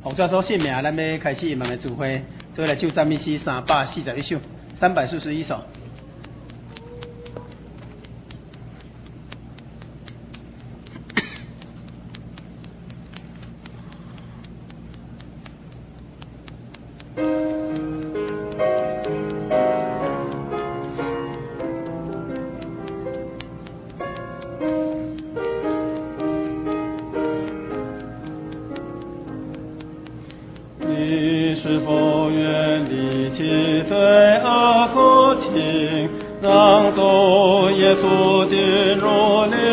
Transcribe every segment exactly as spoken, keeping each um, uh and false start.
洪教授姓名，咱要开始音乐的指挥，做来唱赞美诗三百四十一首，三百四十一首。 你是否愿离弃罪恶苦情，让主耶稣进入你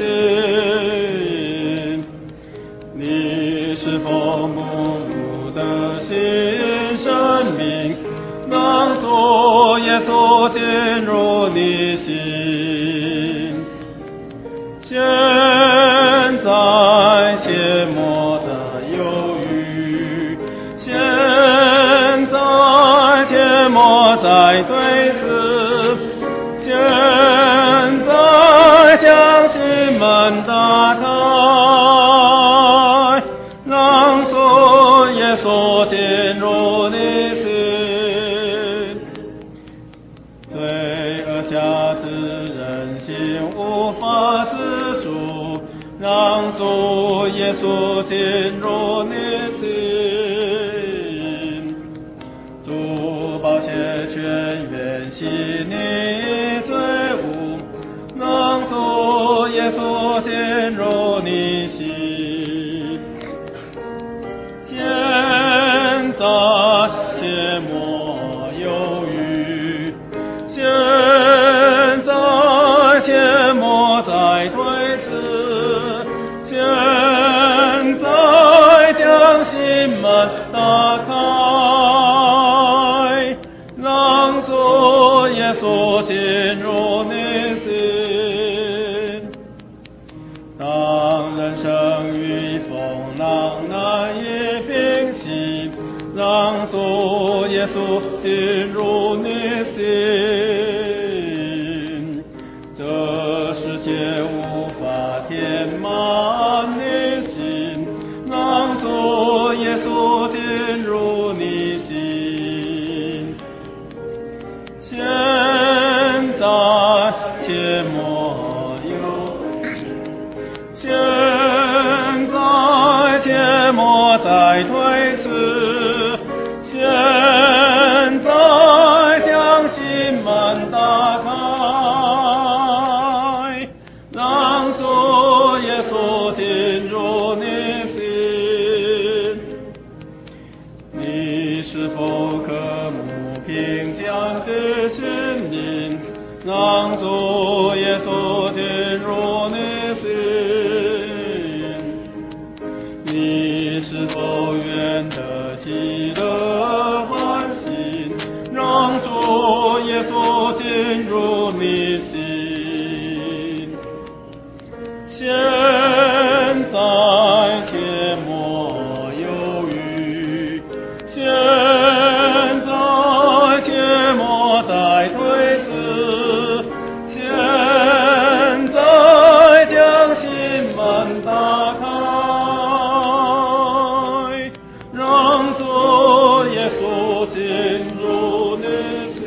心？你是否盲目的信生命，让主耶稣进入你心？现在切莫再犹豫，现在切莫再对峙，现在将心门打开，让主耶稣进入你心。罪恶辖制人心无法自主，让主耶稣进入你心。主宝血全源洗你罪污，让主耶稣进入你心。现在切莫犹豫，现在切莫再推辞，现在将心门打开，让主耶稣进入你心。当人生与风浪难以平息，让主耶稣进入你心。这世界无法填满你心，让主耶稣进入你心。现在切莫犹豫，现在切莫再推辞，现在将心门打开，让主耶稣进入你心。你是否渴慕平静的心灵，让主耶稣进入你心。你是否愿得喜乐欢喜，让主耶稣进入你心。现在切莫犹豫，现在切莫再推辞，现在将心门打开，让主耶稣进入你心。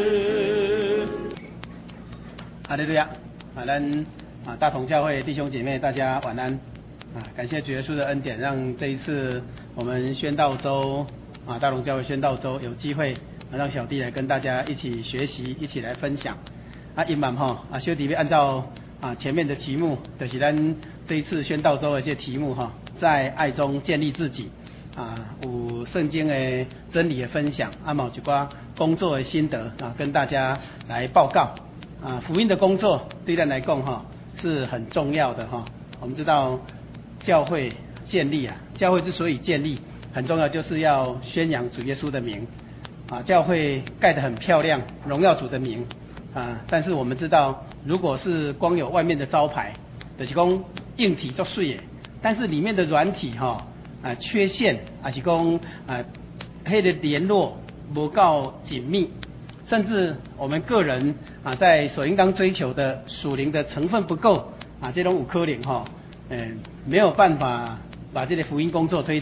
哈利路亚！啊，咱啊大同教会弟兄姐妹大家晚安啊！感谢主耶稣的恩典，让这一次我们宣道周啊大同教会宣道周有机会、啊、让小弟来跟大家一起学习，一起来分享。啊，今晚哈啊小弟要按照啊前面的题目，就是咱这一次宣道周的这题目哈，在爱中建立自己。啊，有圣经的真理的分享，啊，有一寡工作的心得啊，跟大家来报告。啊，福音的工作对咱来讲哈是很重要的哈。我们知道教会建立啊，教会之所以建立，很重要就是要宣扬主耶稣的名。啊，教会盖得很漂亮，荣耀主的名啊。但是我们知道，如果是光有外面的招牌，就是讲硬体做水的，但是里面的软体哈。啊，缺陷，还是讲啊，迄个联络不够紧密，甚至我们个人啊，在所应当追求的属灵的成分不够啊，这种有可能哈，嗯，没有办法把这个福音工作推展。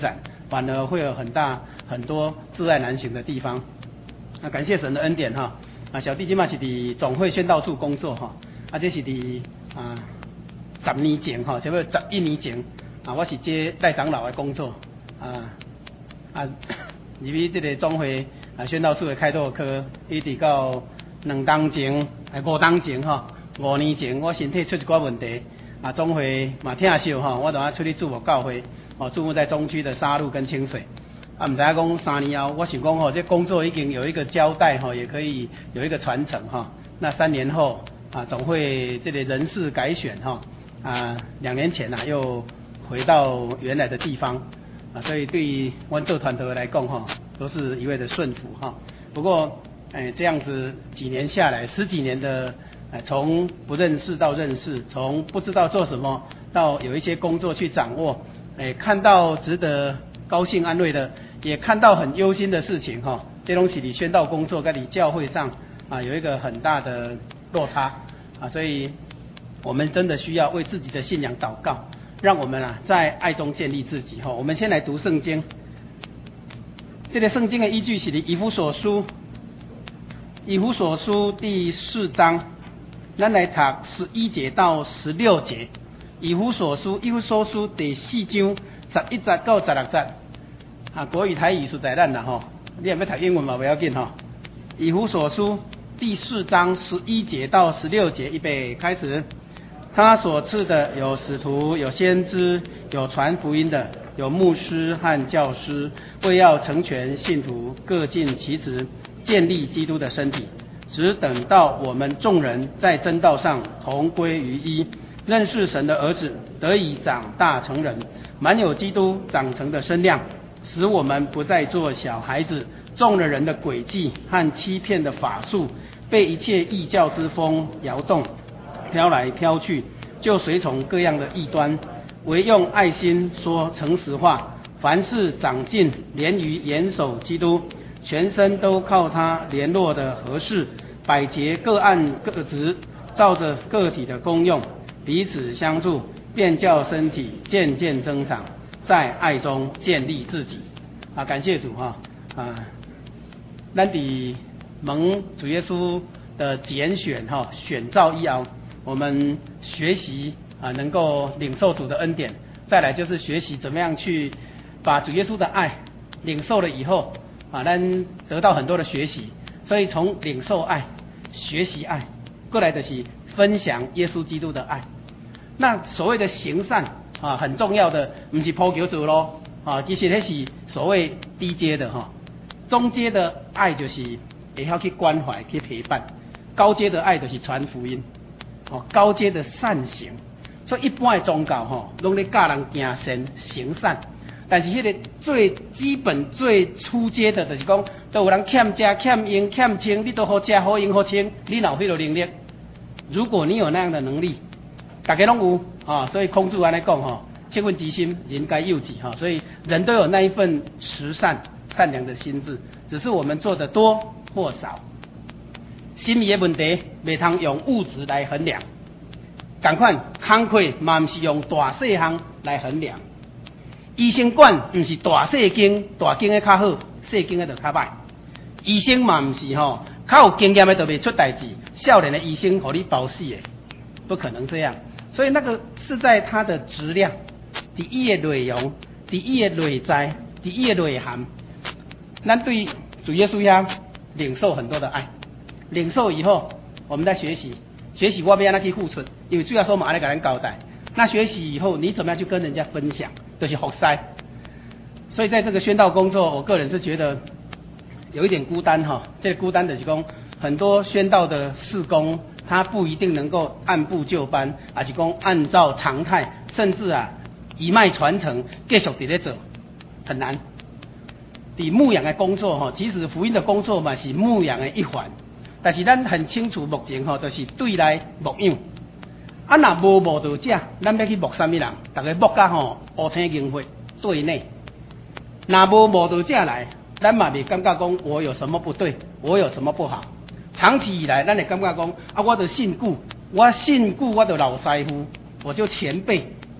反而会有很大很多自爱难行的地方。啊，感谢神的恩典哈！啊，小弟今嘛是伫总会宣道处工作哈，啊，这是伫啊十年前哈，差不多十一年前啊，我是接赖长老的工作啊啊，入去这个总会啊宣道处的开拓科，一直到两当前，哎五当前哈，五年前我身体出一寡问题啊，总会嘛疼惜哈，我就要出去注目教会，哦，注目在中区的沙鹿跟清水。啊，唔知影讲三年后，我想讲吼，这工作已经有一个交代吼，也可以有一个传承哈。那三年后啊，总会这类人事改选哈啊，两年前呐、啊、又回到原来的地方啊，所以对于我做团队来讲哈，都是一味的顺服哈。不过哎，这样子几年下来，十几年的哎，从不认识到认识，从不知道做什么到有一些工作去掌握，哎，看到值得高兴安慰的。也看到很忧心的事情哈，这东西你宣道工作跟你教会上啊有一个很大的落差啊，所以我们真的需要为自己的信仰祷告，让我们啊在爱中建立自己哈。我们先来读圣经，这个圣经的依据是以弗所书，以弗所书第四章，咱来读十一节到十六节，以弗所书，以弗所书第四章十一节到十六节。啊，国语台语实在烂了哈，你也要读英文嘛，不要紧哈。以弗所书第四章十一节到十六节，预备开始。他所赐的有使徒，有先知，有传福音的，有牧师和教师，为要成全信徒，各尽其职，建立基督的身体。只等到我们众人在真道上同归于一，认识神的儿子，得以长大成人，满有基督长成的身量。使我们不再做小孩子，中了人的诡计和欺骗的法术，被一切异教之风摇动，飘来飘去，就随从各样的异端，唯用爱心说诚实话，凡事长进，连于严守基督，全身都靠他联络的合适，百节各按各职，照着个体的功用，彼此相助，便叫身体渐渐增长，在爱中建立自己啊！感谢主哈啊！咱伫蒙主耶稣的拣选哈选召以后，我们学习啊，能够领受主的恩典。再来就是学习怎么样去把主耶稣的爱领受了以后啊，咱得到很多的学习。所以从领受爱、学习爱，过来的是分享耶稣基督的爱。那所谓的行善。啊，很重要的，不是普求主咯，啊，其实那是所谓低阶的哈，中阶的爱就是会晓去关怀、去陪伴，高阶的爱就是传福音，哦，高阶的善行，所以一般的宗教吼，拢咧教人行善、行善，但是迄个最基本、最初阶的，就是讲，都有人欠食、欠用、欠穿，你都好食、好用、好穿，你有迄个能力，如果你有那样的能力。大家拢有啊，所以孔子安尼讲哈，切问其心，人该佑己哈，所以人都有那一份慈善、善良的心智，只是我们做的多或少。心理的问题，袂通用物质来衡量。同款，慷慨嘛，唔是用大细项来衡量。医生管唔是大细间，大间的较好，细间的就较歹。医生嘛唔是吼，较有经验的就袂出代志，少年的医生互你包死的，不可能这样。所以那个是在它的质量、第一的内容、第一的内在、第一的内涵。那对主耶稣呀，领受很多的爱，领受以后，我们在学习，学习我要让他去付出，因为主要说嘛，爱来给人交代。那学习以后，你怎么样去跟人家分享，就是学塞。所以在这个宣道工作，我个人是觉得有一点孤单哈。这个孤单的是讲，很多宣道的事工。他不一定能够按部就班，而是讲按照常态，甚至啊一脉传承，继续伫咧做，很难。伫牧养的工作吼，其实福音的工作嘛是牧养的一环，但是咱很清楚目前吼，就是对来牧养。啊，若无牧道者，咱要去牧什么人？大家牧甲吼乌青硬血对内。若无牧道者来，咱嘛袂感觉讲我有什么不对，我有什么不好。长期以来，咱会感觉讲啊，我的信故，我信故，我的老师傅，我就前辈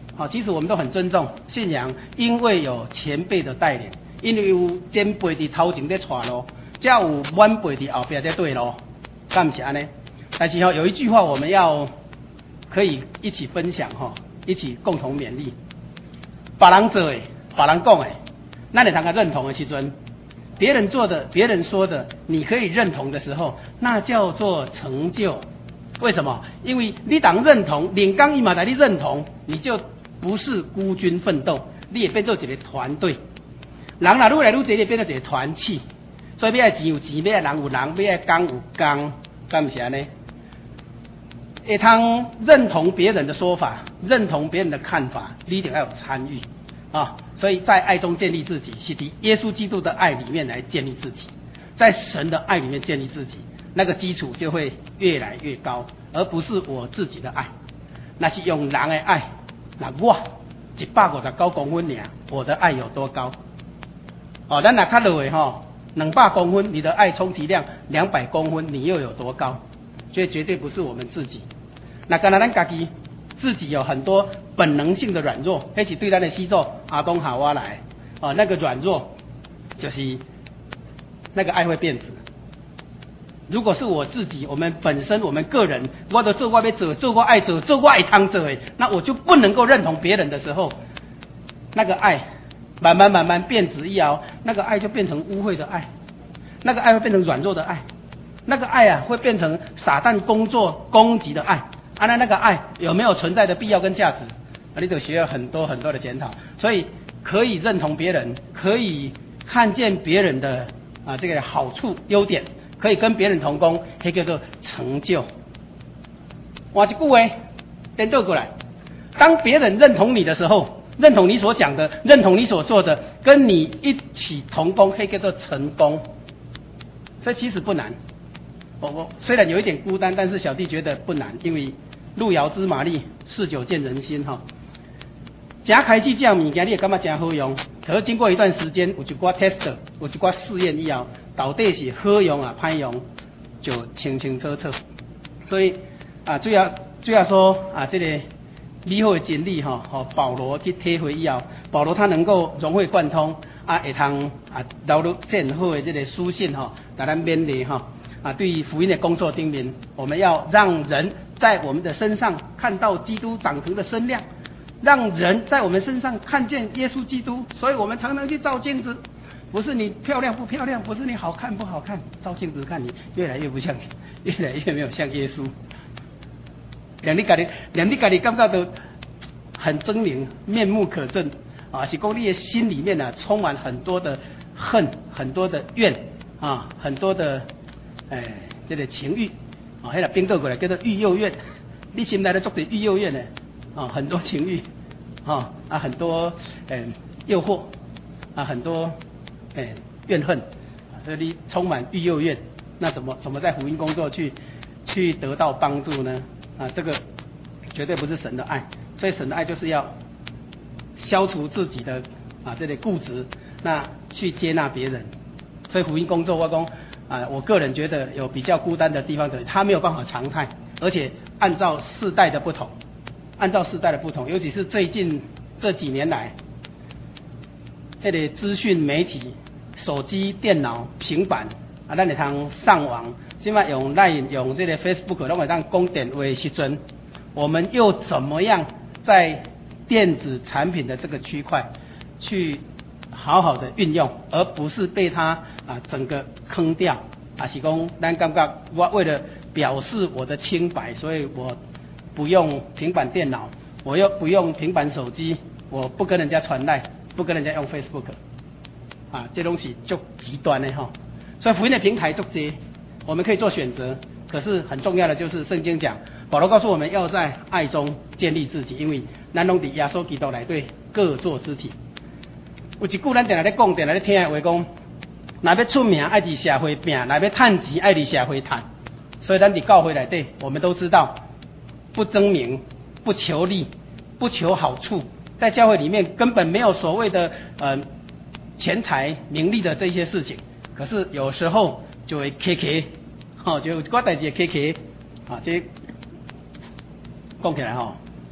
好，其实我们都很尊重信仰，因为有前辈的带领，因为有前辈伫头前在带路，才有晚辈伫后边在对路，敢不是安尼？但是哈，有一句话我们要可以一起分享哈，一起共同勉励。别人做的，别人讲的，那你通个认同的时阵，别人做的、别人说的，你可以认同的时候，那叫做成就。为什么？因为你当认同，领刚一马在你认同，你就不是孤军奋斗，你也变做一个团队。人若愈来愈多，你变做一个团契。所以要爱钱有钱，要爱人有人，要爱工有工，敢不是安尼？会通认同别人的说法，认同别人的看法，你一定要有参与啊！所以在爱中建立自己，是在耶稣基督的爱里面来建立自己，在神的爱里面建立自己，那个基础就会越来越高，而不是我自己的爱，那是用人的爱。那我一百五十九公分尔，我的爱有多高？哦，咱若较落的吼，两百公分，你的爱充其量两百公分，你又有多高？所以绝对不是我们自己。那刚才咱家己自己有很多本能性的软弱，那是对咱的西咒阿东夏娃来，哦，那个软弱就是那个爱会变质。如果是我自己，我们本身我们个人，我都做过要做，做过爱做，做过爱汤做的，那我就不能够认同别人的时候，那个爱慢慢慢慢变质一熬，那个爱就变成污秽的爱，那个爱会变成软弱的爱。那个爱啊，会变成撒旦工作攻击的爱啊！那那个爱有没有存在的必要跟价值？啊，你得学了很多很多的检讨，所以可以认同别人，可以看见别人的啊这个好处优点，可以跟别人同工，那叫做成就。换一句话，颠倒过来，当别人认同你的时候，认同你所讲的，认同你所做的，跟你一起同工，那叫做成功。所以其实不难。我我虽然有一点孤单，但是小弟觉得不难，因为路遥知马力，日久见人心哈。真开始这样物件，你也感觉真好用。可是经过一段时间，有一寡 test， 有一寡试验以后，到底是好用啊歹用，就清清楚楚。所以啊，主要主要说啊，这个美好的真理哈，和保罗去体会以后，保罗他能够融会贯通啊，会通啊流露这很好的这个书信哈，给咱勉励哈。啊，对于福音的工作丁面，我们要让人在我们的身上看到基督长成的身量，让人在我们身上看见耶稣基督。所以我们常常去照镜子，不是你漂亮不漂亮，不是你好看不好看，照镜子看你越来越不像，越来越没有像耶稣。连你家己，连你家己感觉到很狰狞，面目可憎啊！是讲你的心里面啊，充满很多的恨，很多的怨啊，很多的。哎，这个情欲啊，迄个变倒过来叫做欲诱怨，你心内咧做对欲诱怨呢啊，很多情欲啊啊，很多诶诱惑啊，很多诶怨恨，所以你充满欲诱怨，那怎么怎么在福音工作去去得到帮助呢？啊，这个绝对不是神的爱，所以神的爱就是要消除自己的啊这类固执，那去接纳别人，所以福音工作我讲。啊，我个人觉得有比较孤单的地方的，他没有办法常态，而且按照世代的不同，按照世代的不同，尤其是最近这几年来，那个资讯媒体、手机、电脑、平板啊，咱会通上网，现在用 Line 用这个 Facebook， 拢会当讲电话的时阵，我们又怎么样在电子产品的这个区块去好好的运用，而不是被它啊整个坑掉啊？是讲咱感觉我为了表示我的清白，所以我不用平板电脑，我又不用平板手机，我不跟人家传赖，不跟人家用 Facebook 啊，这东西就极端的哈。所以福音的平台就这，我们可以做选择，可是很重要的就是圣经讲，保罗告诉我们要在爱中建立自己，因为咱拢伫耶稣基督内对各做肢体。有一句咱定来咧讲，定来咧听的话讲，若要出名爱伫社会拼，若要趁钱爱伫社会趁。所以咱伫教会内底，我们都知道，不争名、不求利、不求好处，在教会里面根本没有所谓的呃钱财、名利的这些事情。可是有时候就会 K K， 哦，就有一寡代志 K K， 啊，这讲起来哈、哦，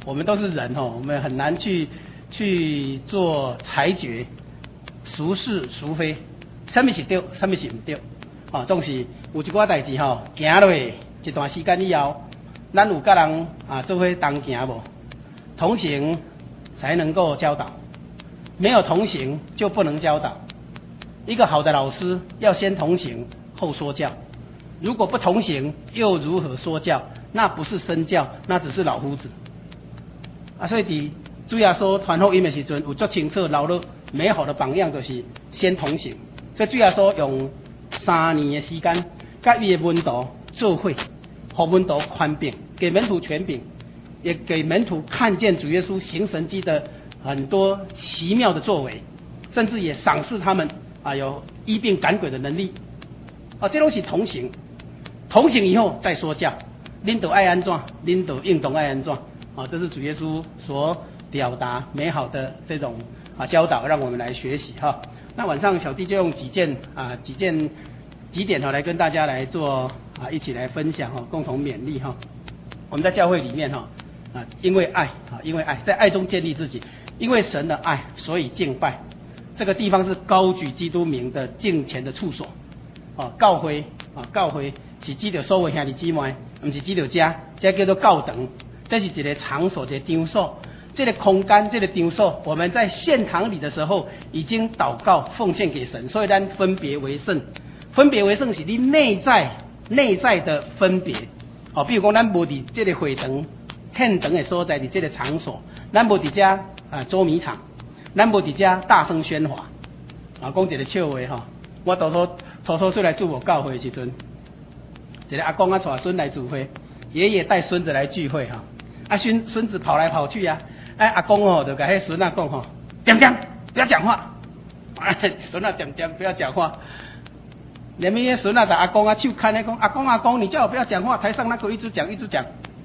我们都是人哦，我们很难去去做裁决，孰是孰非，什么是对，什么是唔对，哦，总是有一寡代志吼，行落一段时间以后，咱有甲人啊做伙同行无？同行才能够教导，没有同行就不能教导。一个好的老师要先同行后说教，如果不同行又如何说教？那不是身教，那只是老夫子。啊，所以伫主耶稣传福音的时阵，有足清楚留落美好的榜样，就是先同行。所以主耶稣用三年的时间，甲伊的门徒做伙，互门徒宽饼，给门徒权柄，也给门徒看见主耶稣行神迹的很多奇妙的作为，甚至也赏识他们啊有医病赶鬼的能力。啊，这东西同行，同行以后再说教。恁都爱安怎，恁都应当爱安怎。啊，这是主耶稣所表达美好的这种啊教导，让我们来学习哈。那晚上小弟就用几件啊几件几点哈来跟大家来做啊一起来分享哈，共同勉励哈。我们在教会里面哈啊，因为爱啊，因为爱，在爱中建立自己，因为神的爱，所以敬拜。这个地方是高举基督名的敬虔的处所。啊，教会啊，教会是指着所有兄弟姊妹。不是只有家，这叫做教堂，这是一个场所，一个场所，这个空间，这个场所，我们在献堂里的时候已经祷告奉献给神，所以咱分别为圣，分别为圣是你内在内在的分别。哦，比如讲咱无伫这个会堂、献堂的所在，伫这个场所，咱无伫遮啊捉迷藏，咱无伫遮大声喧哗。啊，讲一个笑话哈，我当初初初出来做我教会的时阵。一个阿公啊，带孙来聚会，爷爷带孙子来聚会哈。啊，孙孙子跑来跑去啊，哎，阿公哦，就甲迄孙仔讲吼，点点不要讲话，孙仔点点不要讲话。连那孙仔在阿公啊手看咧讲，阿公阿公，你叫我不要讲话，台上那个一直讲一直讲。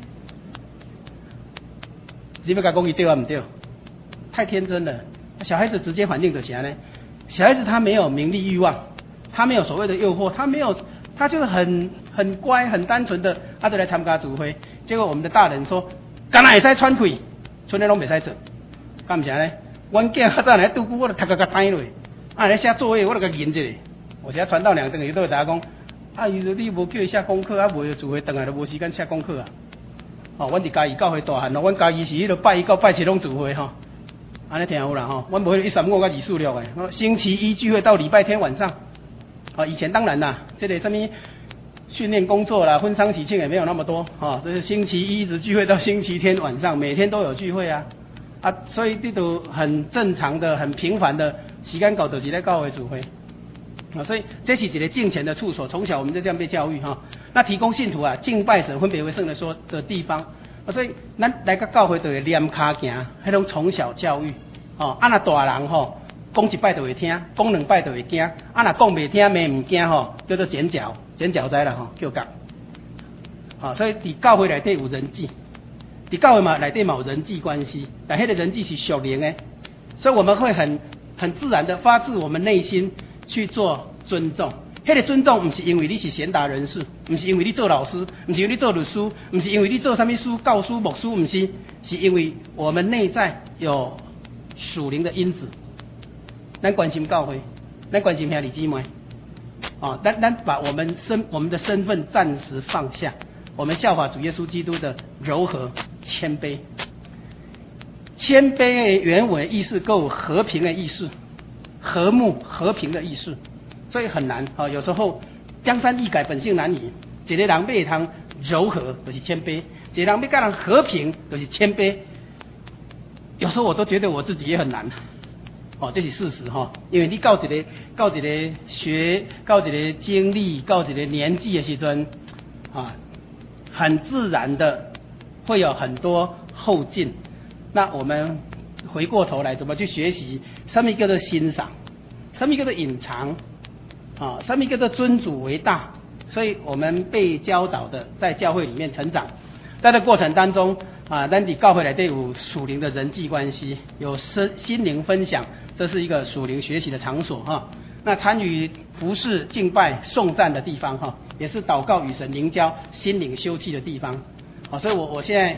你要甲讲伊对啊唔对？太天真了，小孩子直接反应就是安尼。小孩子他没有名利欲望，他没有所谓的诱惑，他没有。他就是很很乖很单纯的，他就来参加聚会。结果我们的大人说，干那会使喘气，剩的拢袂使做。干唔是呢？阮囝较早来拄久，我就头壳甲瘫落，啊来写作业我就甲认一下。我写传道两顿，伊都会大家讲，啊伊你无叫伊写功课，啊无聚会回来就无时间写功课啊。哦，阮伫嘉义教会大汉咯，阮嘉义是迄个拜一到拜七拢聚会吼，安尼听有啦吼。阮无迄一三五到二四六诶，星期一聚会到礼拜天晚上。啊，以前当然啦，这类什么训练工作啦、婚丧喜庆也没有那么多啊，这是星期一一直聚会到星期天晚上，每天都有聚会啊啊，所以这都很正常的、很平凡的时间搞就是在教会聚会啊，所以这是一个敬虔的处所，从小我们就这样被教育哈、啊。那提供信徒啊敬拜神、分别为圣的说的地方啊，所以咱来个教会都会念卡行，迄种从小教育哦，啊那大人吼。哦讲一摆就会听，讲两摆就会惊。啊，若讲袂听、骂唔惊吼，叫做剪脚，剪脚知啦吼，叫讲。啊，所以伫教会内底有人际，伫教会嘛内底嘛有人际关系，但迄个人际是属灵的，所以我们会很很自然的发自我们内心去做尊重。迄个尊重，唔是因为你是贤达人士，唔是因为你做老师，唔是因为你做律师，唔是因为你做什么书、教书、牧师，唔是，是因为我们内在有属灵的因子。咱关心教会，咱关心兄弟姊妹，啊，咱咱把我们身我们的身份暂时放下，我们效法主耶稣基督的柔和谦卑。谦卑的原文意思够和平的意思，和睦和平的意思，所以很难啊。有时候江山易改，本性难移。一个人要会通柔和，就是谦卑；一个人要跟人和平，就是谦卑。有时候我都觉得我自己也很难。哦，这是事实哈，因为你到一个到一个学，到一个经历，到一个年纪的时阵，啊，很自然的会有很多后进。那我们回过头来，怎么去学习？什么叫做欣赏？什么叫做隐藏？啊，什么叫做尊主为大？所以我们被教导的，在教会里面成长，在这过程当中啊，咱伫教会内底有属灵的人际关系，有心心灵分享。这是一个属灵学习的场所哈，那参与服事、敬拜、颂赞的地方哈，也是祷告与神灵交、心灵休憩的地方。好，所以我我现在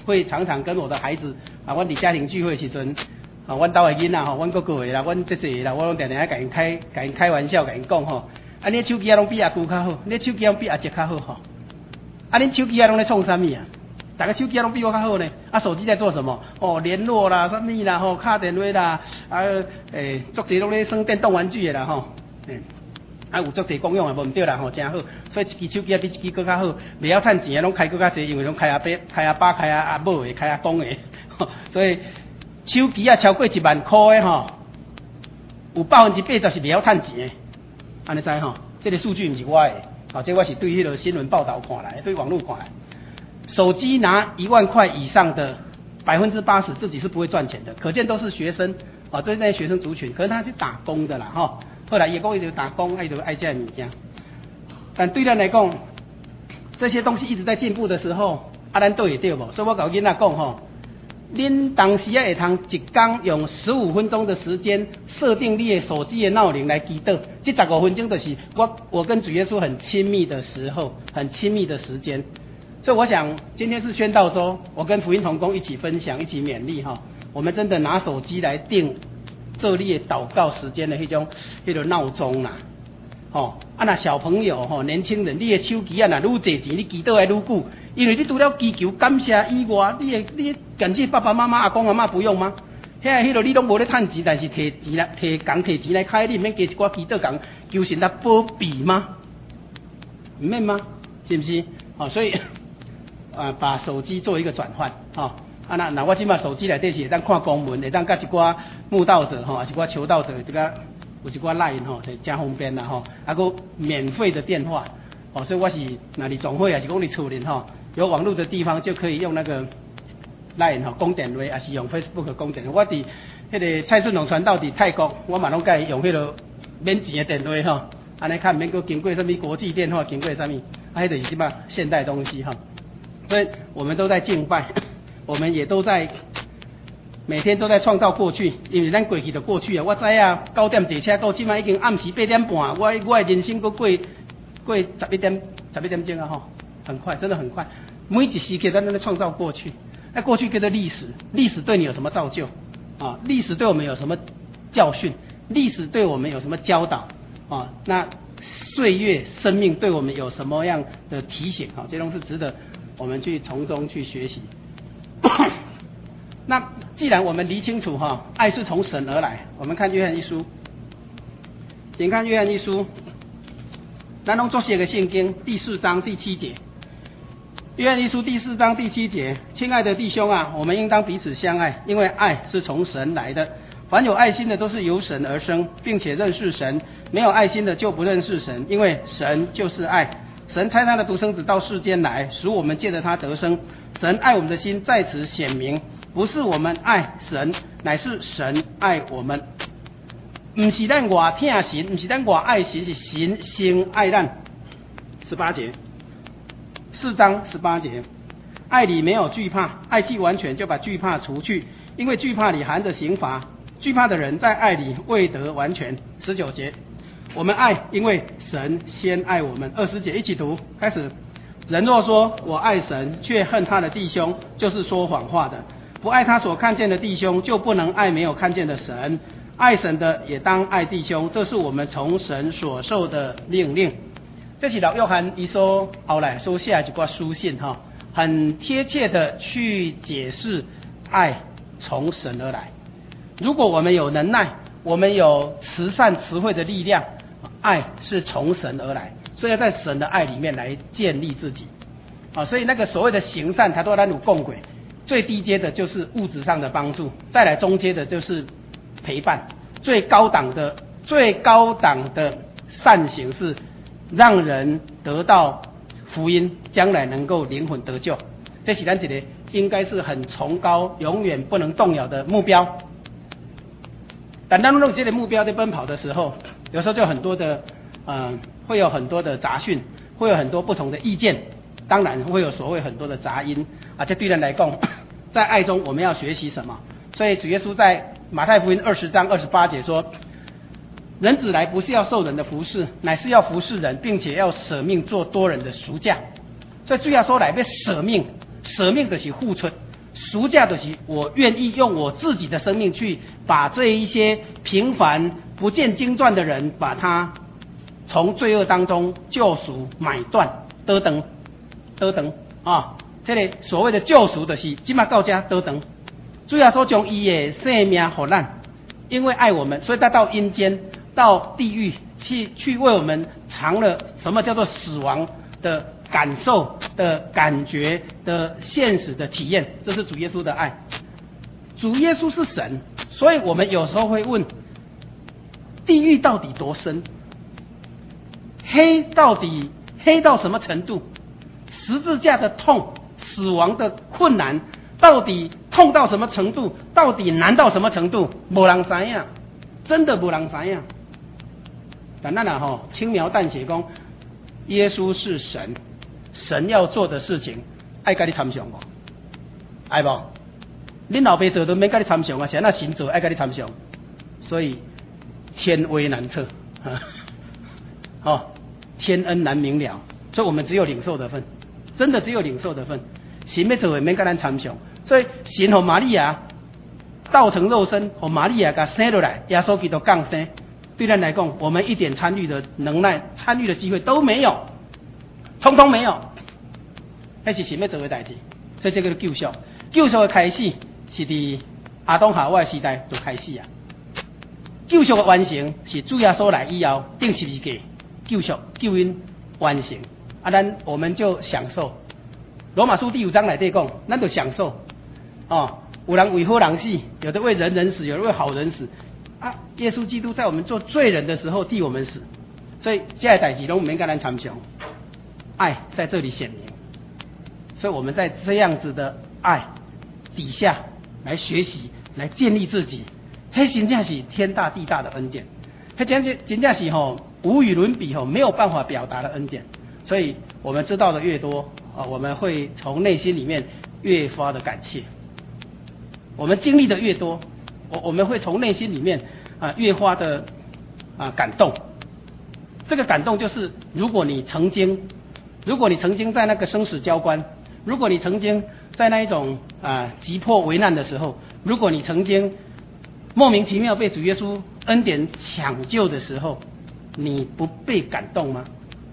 会常常跟我的孩子啊，阮伫家庭聚会时阵，啊，阮兜的囡仔吼，阮哥哥的啦，阮姐姐的啦，我拢常常甲因开，甲因开玩笑，甲因讲吼，啊，你手机啊拢比阿舅较好，你手机啊比阿叔较好吼，啊，恁手机啊拢咧创啥物啊？大家手机啊拢比我较好呢，啊，手机在做什么？哦，联络啦，啥物啦，吼，敲电话啦，啊，诶，足侪拢咧耍电动玩具的啦，吼，诶。啊，有足侪功用啊，无毋对啦吼，真好。所以一支手机啊比一支搁较好，袂晓趁钱啊，拢开搁较侪，因为拢开阿爸、开阿爸、开阿阿母的、开阿公的。所以手机啊超过一万块的吼，有百分之八十是袂晓趁钱的。安尼知吼？这个数据毋是我的，哦，这我是对迄个新闻报道看来，对网络看来。手机拿一万块以上的百分之八十自己是不会赚钱的，可见都是学生啊，对那些学生族群，可是他是打工的啦哈。后来也讲伊就打工，爱就爱这物件。但对咱来讲，这些东西一直在进步的时候，啊，咱对会对无？所以我甲囡仔讲吼，恁当时啊会通一天用十五分钟的时间设定你的手机的闹铃来祈祷，这十五分钟就是我我跟主耶稣很亲密的时候，很亲密的时间。所以我想今天是宣道周，我跟福音同工一起分享，一起勉励哈，我们真的拿手机来定做你的祷告时间的迄种迄个闹钟啦，吼啊那小朋友吼年轻人，你的手机啊若愈侪钱，你祈祷会愈久，因为你除了祈求感谢以外，你的你感谢爸爸妈妈、阿公阿嬷不用吗？遐迄个你拢无咧趁钱，但是摕钱来摕工摕钱来开，你免加一寡祈祷工求神来保庇吗？唔免吗？是不是？哦，所以。啊，把手机做一个转换，吼、哦，啊那那我即马手机内底是会当看公文，会当甲一寡慕道者吼，啊一寡求道者，这个有一寡 line 吼，是真方便啦吼，啊个免费的电话，哦，所以我是哪里总会啊，是讲你厝里吼，有网络的地方就可以用那个 line 吼讲电话，还是用 Facebook 讲电话。我伫迄个蔡顺龙传道伫泰国，我嘛拢甲伊用迄个免钱的电话吼，安尼看免搁经过什么国际电话，经过什么，啊，迄就是即马现代东西哈。所以我们都在敬拜，我们也都在每天都在创造过去，因为咱过去的过去啊，我知啊，九点坐车到即摆已经暗时八点半，我我的人生搁过过十一点十一点钟啊吼，很快，真的很快。每一时刻咱都在创造过去，那过去叫做历史，历史对你有什么造就啊？历史对我们有什么教训？历史对我们有什么教导啊？那岁月生命对我们有什么样的提醒啊？这都是值得我们去从中去学习。那既然我们理清楚哈，爱是从神而来，我们看约翰一书，请看约翰一书，咱拢作写个圣经第四章第七节。约翰一书第四章第七节，亲爱的弟兄啊，我们应当彼此相爱，因为爱是从神来的。凡有爱心的都是由神而生，并且认识神；没有爱心的就不认识神，因为神就是爱。神差他的独生子到世间来，使我们借着他得生。神爱我们的心在此显明，不是我们爱神，乃是神爱我们。不是咱外疼神，不是咱外爱神，是神先爱咱。十八节，四章十八节，爱里没有惧怕，爱既完全，就把惧怕除去，因为惧怕里含着刑罚。惧怕的人在爱里未得完全。十九节，我们爱，因为神先爱我们。二十节一起读，开始。人若说我爱神，却恨他的弟兄，就是说谎话的。不爱他所看见的弟兄，就不能爱没有看见的神。爱神的也当爱弟兄，这是我们从神所受的命令。这是老约翰伊所后来所写的一挂书信哈，很贴切的去解释爱从神而来。如果我们有能耐，我们有慈善慈惠的力量，爱是从神而来，所以要在神的爱里面来建立自己啊。所以那个所谓的行善，它都咱有共轨，最低阶的就是物质上的帮助，再来中阶的就是陪伴，最高档的最高档的善行是让人得到福音，将来能够灵魂得救。这是咱一个应该是很崇高、永远不能动摇的目标。但当用这个目标在奔跑的时候，有时候就很多的，呃，会有很多的杂讯，会有很多不同的意见，当然会有所谓很多的杂音啊。这对人来讲，在爱中我们要学习什么？所以主耶稣在马太福音二十章二十八节说，人子来不是要受人的服侍，乃是要服侍人，并且要舍命做多人的赎价。所以主要说来要舍命，舍命就是付出， 赎价就是我愿意用我自己的生命去把这一些平凡不见经传的人，把他从罪恶当中救赎买断得等得等啊！这个所谓的救赎就是今嘛到家得等，主要说将伊的生命给咱，因为爱我们，所以他到阴间到地狱去去为我们尝了什么叫做死亡的感受的感觉的现实的体验，这是主耶稣的爱。主耶稣是神，所以我们有时候会问：地狱到底多深？黑到底黑到什么程度？十字架的痛，死亡的困难，到底痛到什么程度？到底难到什么程度？没人知道，真的没人知道。但咱啊吼轻描淡写讲，耶稣是神。神要做的事情，爱跟你参详无？爱不？恁老爸做都免跟你参详啊，是那神做爱跟你参详，所以天威难测，哦，天恩难明了，所以我们只有领受的份，真的只有领受的份。神要做的免跟咱参详，所以神和玛利亚道成肉身，和玛利亚给生落来，耶稣基督降生，对咱来讲，我们一点参与的能耐、参与的机会都没有。通通没有，那是神要做的代志，所以这个是救赎。救赎的开始是伫亚当夏娃的时代就开始啊。救赎的完成是主耶稣来以后定十字架救赎救恩完成啊，咱我们就享受。罗马书第五章来底讲，咱就享受哦。有人为好人死，有的为人人死，有的为好人死啊。耶稣基督在我们做罪人的时候替我们死，所以这些代志拢免跟咱参详。爱在这里显明，所以我们在这样子的爱底下来学习，来建立自己，那真正是天大地大的恩典，那真正真正是吼无与伦比吼，没有办法表达的恩典。所以我们知道的越多啊，我们会从内心里面越发的感谢；我们经历的越多，我我们会从内心里面啊越发的啊感动。这个感动就是，如果你曾经。如果你曾经在那个生死交关，如果你曾经在那一种啊急迫危难的时候，如果你曾经莫名其妙被主耶稣恩典抢救的时候，你不被感动吗？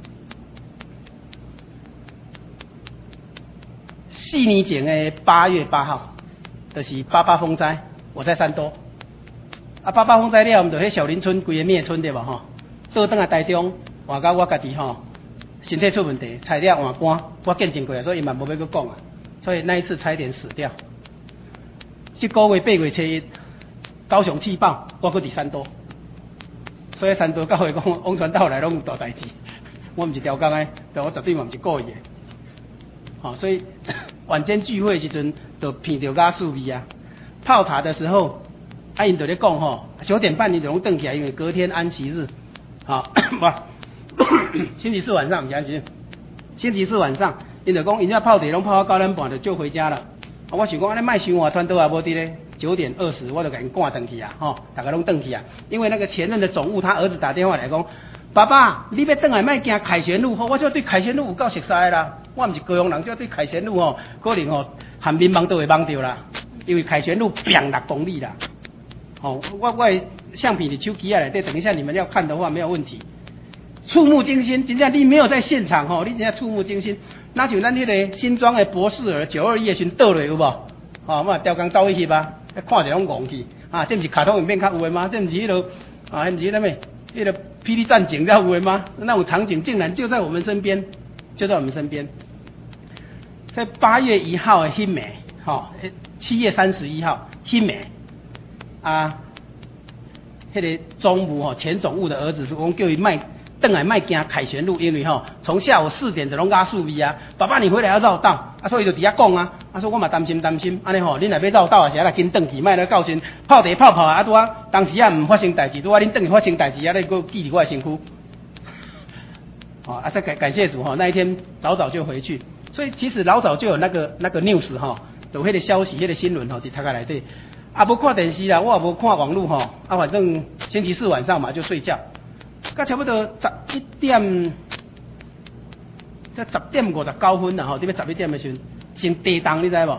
四年前的八月八号，就是八八风灾，我在山多。啊，八八风灾了，我们就迄小林村规个灭村对吧？吼，倒转来台中，换到我家己吼。身体出问题，差点换肝，我见证过，所以伊嘛无要去讲啊。所以那一次差一点死掉。这个月八月初一，高雄气爆，我搁伫山多，所以山多教会讲，往传道来拢有大代志。我唔是调工诶，但我绝对嘛唔是故意诶。好、哦，所以晚间聚会时阵，就闻到咖素味啊。泡茶的时候，啊因就咧讲吼，九点半你就拢转起来，因为隔天安息日，好、哦，星期四晚上，不是安息，星期四晚上，因就讲，因家泡茶拢泡到九点半就就回家了。啊，我想讲，安尼卖想话，团队也无伫咧，九点二十我就给因赶转去啊，吼、哦，大家拢转去啊。因为那个前任的总务，他儿子打电话来讲，爸爸，你要转来卖行凯旋路，吼，我就对凯旋路有够熟悉的啦。我唔是高雄人，就对凯旋路吼，可能吼含民盲都会盲掉啦，因为凯旋路平六公里啦。哦，我我的相片伫手机啊内底，等一下你们要看的话没有问题。触目惊心，真正你没有在现场吼，你真正触目惊心。那像咱迄个新庄的博士儿九二一的时倒落有无？哦，我调工走去翕吧，看着拢戆去啊！这不是卡通影片较有的吗？这不是迄落啊，迄不是啥物？迄个霹雳战警较有的吗？那种场景竟然就在我们身边，就在我们身边。在八月一号的迄暝，吼，七月三十一号迄暝啊，迄个总务吼前总务的儿子是讲叫伊卖。邓来卖行凯旋路，因为吼从下午四点就拢加数米啊。爸爸，你回来要绕道啊，所以就底下讲啊。他、啊、说我嘛担心担心，安尼吼，恁若要绕道啊，是来紧转去，卖来到时泡茶泡泡啊，拄啊，当时啊唔发生代志，拄啊恁转去发生代志啊，你搁记伫我的身躯。哦啊，再感感谢主哈，那一天早早就回去，所以其实老早就有那个那个 news 哈，有迄个消息、迄、那个新闻吼，伫读下来对。啊，无看电视啦，我也无看网络吼，啊，反正星期四晚上嘛就睡觉。到差不多十一點，即十點五十九分啦吼，點解十一點的時陣先地動，你知無？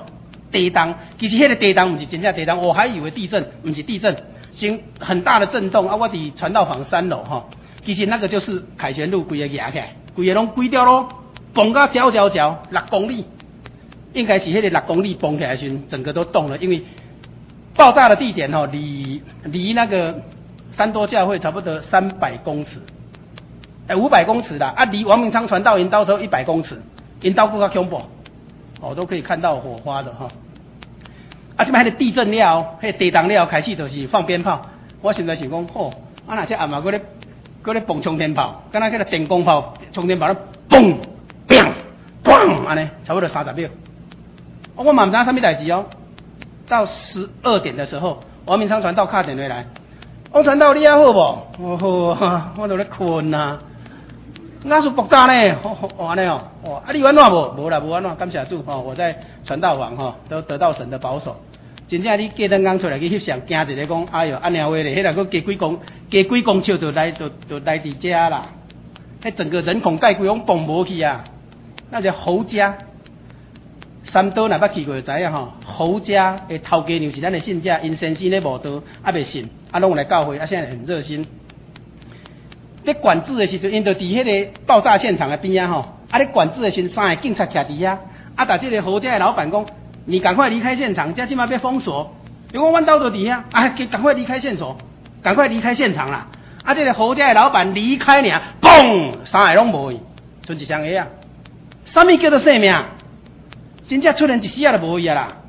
地动，其实迄个地动不是真正地动，我还以为地震，不是地震，先很大的震动啊！我伫传道房三楼哈，其实那个就是凯旋路规个压起来，规个拢规条路崩到条条条六公里，应该是迄个六公里崩起来的时候，整个都动了，因为爆炸的地点哈离离那个三多教会差不多三百公尺，哎五百公尺啦，啊离王明昌传道引导只有一百公尺，引导更加恐怖。哦，都可以看到火花的哈。啊，这边迄个地震了，迄个地动了，开始就是放鞭炮。我现在想讲，吼、哦，啊那这暗嘛，搁咧搁咧蹦冲天炮，敢若迄个电光炮、冲天炮咧，嘣、砰、砰，安尼，差不多三十秒。哦、我嘛唔知啥物代志哦。到十二点的时候，王明昌传道打电话来，王传道你还好无？哦好，我都咧困呐。那是爆炸呢，哦安尼哦，哦啊你有安怎无？无啦，无安怎，感谢主哦，我在传道房吼、哦、都得到神的保守。真正你过灯刚出来去翕相，惊一个讲，哎哟，安尼话咧，迄个佫加几公加几公尺就来就就来伫遮啦，迄整个人孔盖规拢崩无去啊！那是侯家，三刀若捌去过就知影吼，侯家的头家娘是咱的信者，因先生咧无道，啊袂信，啊拢有来教会，啊现在很热心。咧管制的时阵，因就伫迄个爆炸现场的边啊吼，啊咧管制的时阵，三个警察徛伫遐，啊，但这个侯家的老板讲，你赶快离开现场，这即马被封锁。因为阮兜就伫遐，啊，赶快离开现场，赶快离开现场啦！啊，这个侯家的老板离开尔，嘣，三个拢无去，剩一双鞋啊！什么叫做生命？真正出现一死啊，就无去啊啦！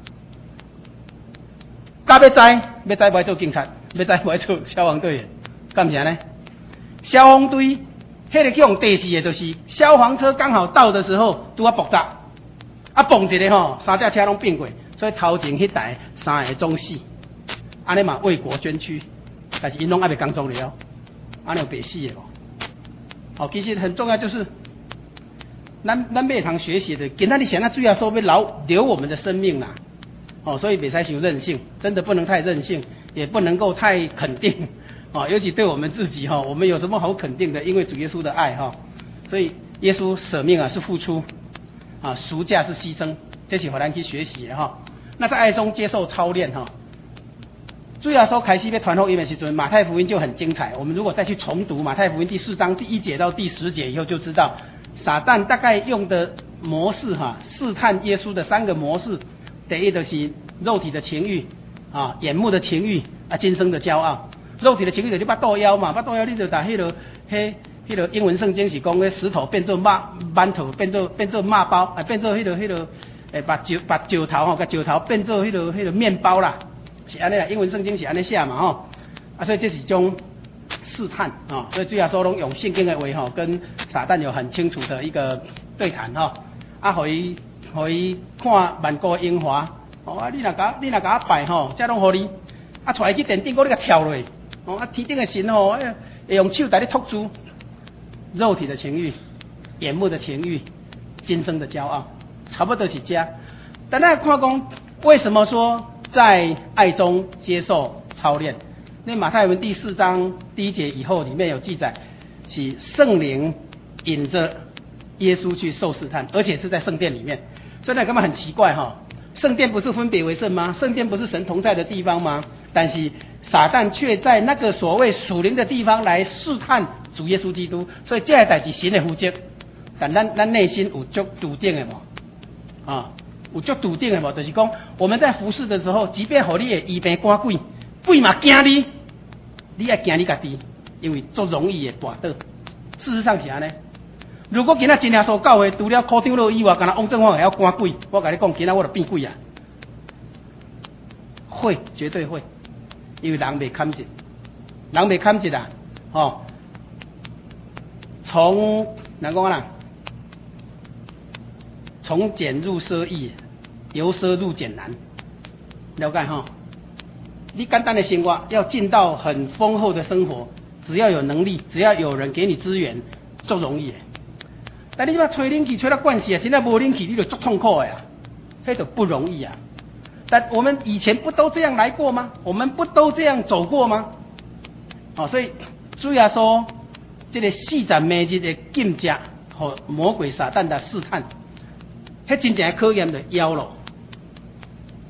甲要知，要知袂做警察，要知袂做消防队员，干啥呢？消防队，迄个去用第四个就是消防车刚好到的时候，拄啊爆炸，啊蹦一个吼，三架车拢并过，所以头前迄台三个总死，安尼嘛为国捐躯，但是因拢还袂工作了，安尼有白死的咯。哦，其实很重要就是，咱咱每堂学习的，今仔日想那主要说要留留我们的生命啦，哦，所以袂使伤任性，真的不能太任性，也不能够太肯定。哦，尤其对我们自己哈，我们有什么好肯定的？因为主耶稣的爱哈，所以耶稣舍命啊是付出，啊赎价是牺牲，这是互咱去学习的哈。那在爱中接受操练哈。主耶稣开始要传福音的时阵，马太福音就很精彩。我们如果再去重读马太福音第四章第一节到第十节以后，就知道撒旦大概用的模式哈，试探耶稣的三个模式。第一就是肉体的情欲啊，眼目的情欲啊，今生的骄傲。肉体的情欲就是巴肚枵嘛，巴肚枵你就打迄落，迄迄落英文圣经是讲迄石头变做肉馒头，变做变做肉包，啊变做迄落迄落，诶把石把石头吼，甲石头变做迄落迄落面包啦，是安尼啦。英文圣经是安尼写嘛吼，啊所以这是一种试探啊、哦，所以主要说拢用圣经的话吼，跟撒旦有很清楚的一个对谈吼，啊互伊互伊看万国英华，哦啊你若甲你若甲我拜吼，这拢互你，啊带伊去电顶沟你甲跳落。哦，啊，天顶的神吼，哎，会用手带你托住肉体的情欲、眼目的情欲、今生的骄傲，差不多是这。但那看讲，为什么说在爱中接受操练？那马太文第四章第一节以后，里面有记载，是圣灵引着耶稣去受试探，而且是在圣殿里面。所以那根本很奇怪哈、哦，圣殿不是分别为圣吗？圣殿不是神同在的地方吗？但是撒旦却在那个所谓属灵的地方来试探主耶稣基督，所以这个代志神的负责，但咱咱内心有足笃定的无？啊，有足笃定的无？就是讲我们在服侍的时候，即便互你的医病赶鬼，鬼嘛惊你，你也惊你家己，因为足容易的跋倒。事实上是安尼。如果今仔真耶稣教会除了科长老以外，敢若王正芳还要赶鬼，我跟你讲，今仔我就变鬼啊！会，绝对会。因为人未堪一，人未堪一啦，哦，从哪讲啦？从俭入奢易，由奢入俭难，了解哈？你简单的生活要进到很丰厚的生活，只要有能力，只要有人给你资源，就容易的。但你要吹冷气吹到惯死啊，现在无冷气你就足痛苦的呀，那就不容易啊。但我们以前不都这样来过吗？我们不都这样走过吗？哦，所以主要说，这个四十每日的禁食和魔鬼撒旦的试探，迄真正考验的腰咯。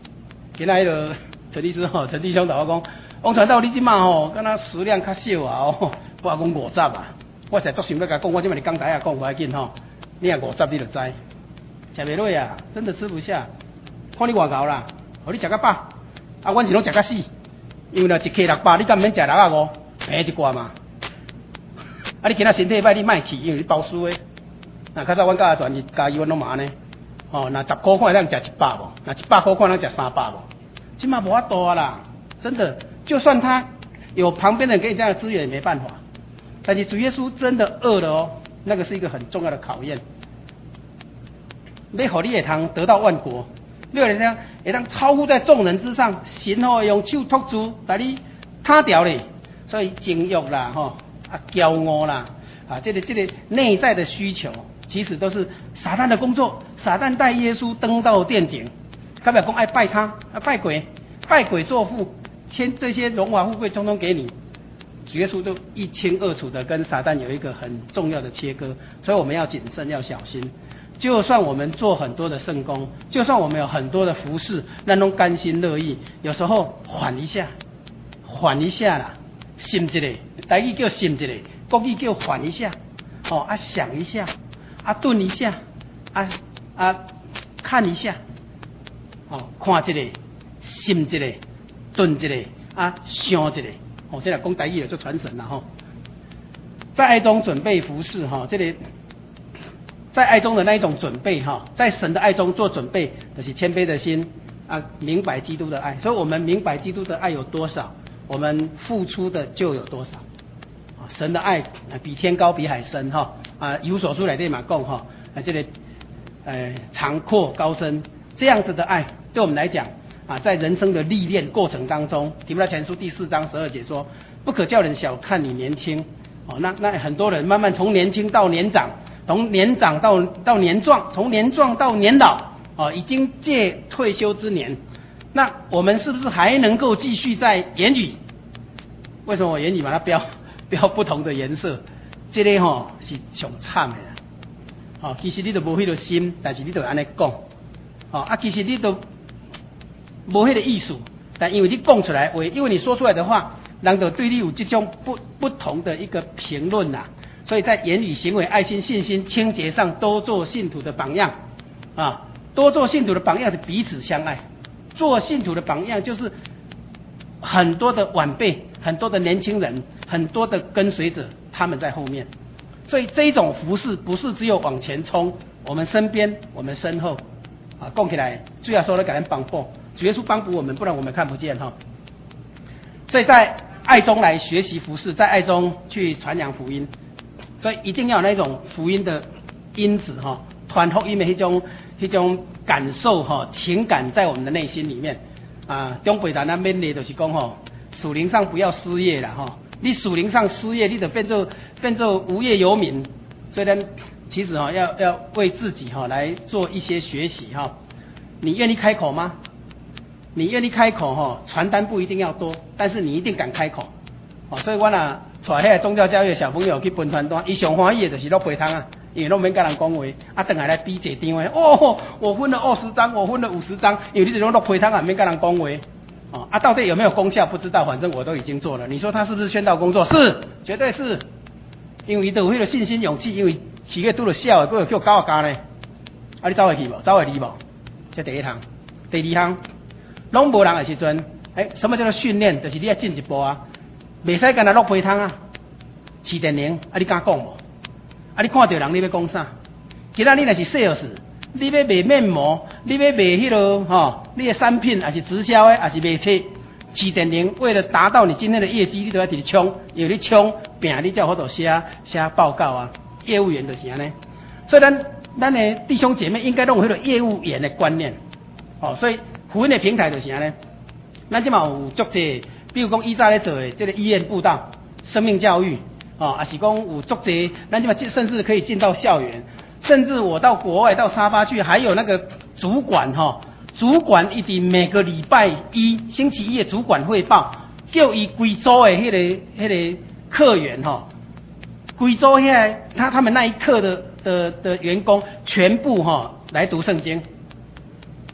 今仔迄个陈律师吼，陈弟兄同我讲，王传道你即马吼，敢若食量较少啊哦，我讲五十啊，我实在足想要甲讲，我即马伫讲台啊讲无要紧吼，你若五十你就知，食袂落啊，真的吃不下，看你外口啦，互你食甲饱，啊，阮是拢食甲死，因为若一克六百，你敢免食六啊五，平一寡嘛。啊，你今仔身体歹，你莫去，因为你包输诶。那较早阮教专业家己阮拢嘛安尼，哦，那十块块咱食一百无，那一百块块咱食三百无，即马无法度啊啦，真的，就算他有旁边的人给你这样的资源也没办法。但是主耶稣真的饿了哦，那个是一个很重要的考验。要互你会通得到万国，你会当会当超乎在众人之上，神吼用手托住，把你摊掉咧。所以情欲啦，吼啊骄傲啦，啊这个这个内在的需求，其实都是撒旦的工作。撒旦带耶稣登到殿顶，他表讲爱拜他，啊拜鬼，拜鬼作父，天这些荣华富贵通通给你。主耶稣都一清二楚的跟撒旦有一个很重要的切割，所以我们要谨慎，要小心。就算我们做很多的圣工，就算我们有很多的服事，那种甘心乐意，有时候缓一下，缓一下啦，心一个，台语叫心一个，国语叫缓一下，哦啊想一下，啊顿一下，啊啊看一下，哦看一个，心一个，顿一个，啊想一个。哦，这来讲台语就传神了哈，在爱中准备服事哈，这里在爱中的那一种准备哈，在神的爱中做准备，就是谦卑的心啊，明白基督的爱。所以我们明白基督的爱有多少，我们付出的就有多少。啊，神的爱比天高比海深哈啊，有所书来对嘛讲哈，啊这里呃长阔高深这样子的爱，对我们来讲。啊，在人生的历练过程当中，提摩太前书第四章十二节说，不可叫人小看你年轻。哦，那那很多人慢慢从年轻到年长，从年长到到年壮，从年壮到年老，哦，已经届退休之年。那我们是不是还能够继续在言语？为什么我言语把它标标不同的颜色？这个吼、哦、是上惨的啦。哦，其实你都无迄个心，但是你都安尼讲。哦啊，其实你都。无迄个意思，但因为你讲出来话，因为你说出来的话，人就对你有这种不不同的一个评论呐。所以在言语、行为、爱心、信心、清洁上，多做信徒的榜样啊！多做信徒的榜样是彼此相爱。做信徒的榜样就是很多的晚辈、很多的年轻人、很多的跟随者，他们在后面。所以这一种服事不是只有往前冲，我们身边、我们身后啊，讲起来主要说了给人帮助。主耶稣帮补我们，不然我们看不见哈。所以在爱中来学习服事，在爱中去传扬福音，所以一定要有那种福音的因子哈，传福音的那种那种感受哈，情感在我们的内心里面啊。中北大那边的就是讲哈，属灵上不要失业了哈，你属灵上失业，你就变做变做无业游民。所以呢，其实哈要要为自己哈来做一些学习哈。你愿意开口吗？你愿意开口哈，传单不一定要多，但是你一定敢开口。哦，所以我若带迄个宗教教育的小朋友去分传单，伊上欢喜的就是落配汤啊，因为拢免甲人讲话，啊，等下来比一张诶，哦，我分了二十张，我分了五十张，因为你这种落配汤啊，免甲人讲话。哦，啊，到底有没有功效不知道，反正我都已经做了。你说他是不是宣道工作？是，绝对是，因为伊都有迄个信心勇气，因为四月拄了笑的，佫有叫狗家呢。啊，你走会去无？走会离无？这第一项，第二项。拢无人的时阵，哎，什么叫做训练？就是你要进一步啊，袂使干那落配汤啊，试电铃，啊你敢讲无？啊你看到人你要讲啥？其他你若是 sales， 你要卖面膜，你要卖迄落吼，你的产品还是直销的，还是卖车，试电铃为了达到你今天的业绩，你都要伫冲，因为你冲，拼你才有法度写写报告啊。业务员就是安尼，所以咱咱的弟兄姐妹应该拢有迄个业务员的观念，哦，所以。福音的平台就是安尼，咱即嘛有足济，比如讲以前咧做的这个医院布道、生命教育，哦，也是讲有足济，咱即嘛甚至可以进到校园，甚至我到国外到沙巴去，还有那个主管哈、哦，主管一定每个礼拜一、星期一的主管汇报，叫伊规组的迄、那个迄、那个客源哈、哦，规组遐个他他们那一课的的的员工全部哈、哦、来读圣经。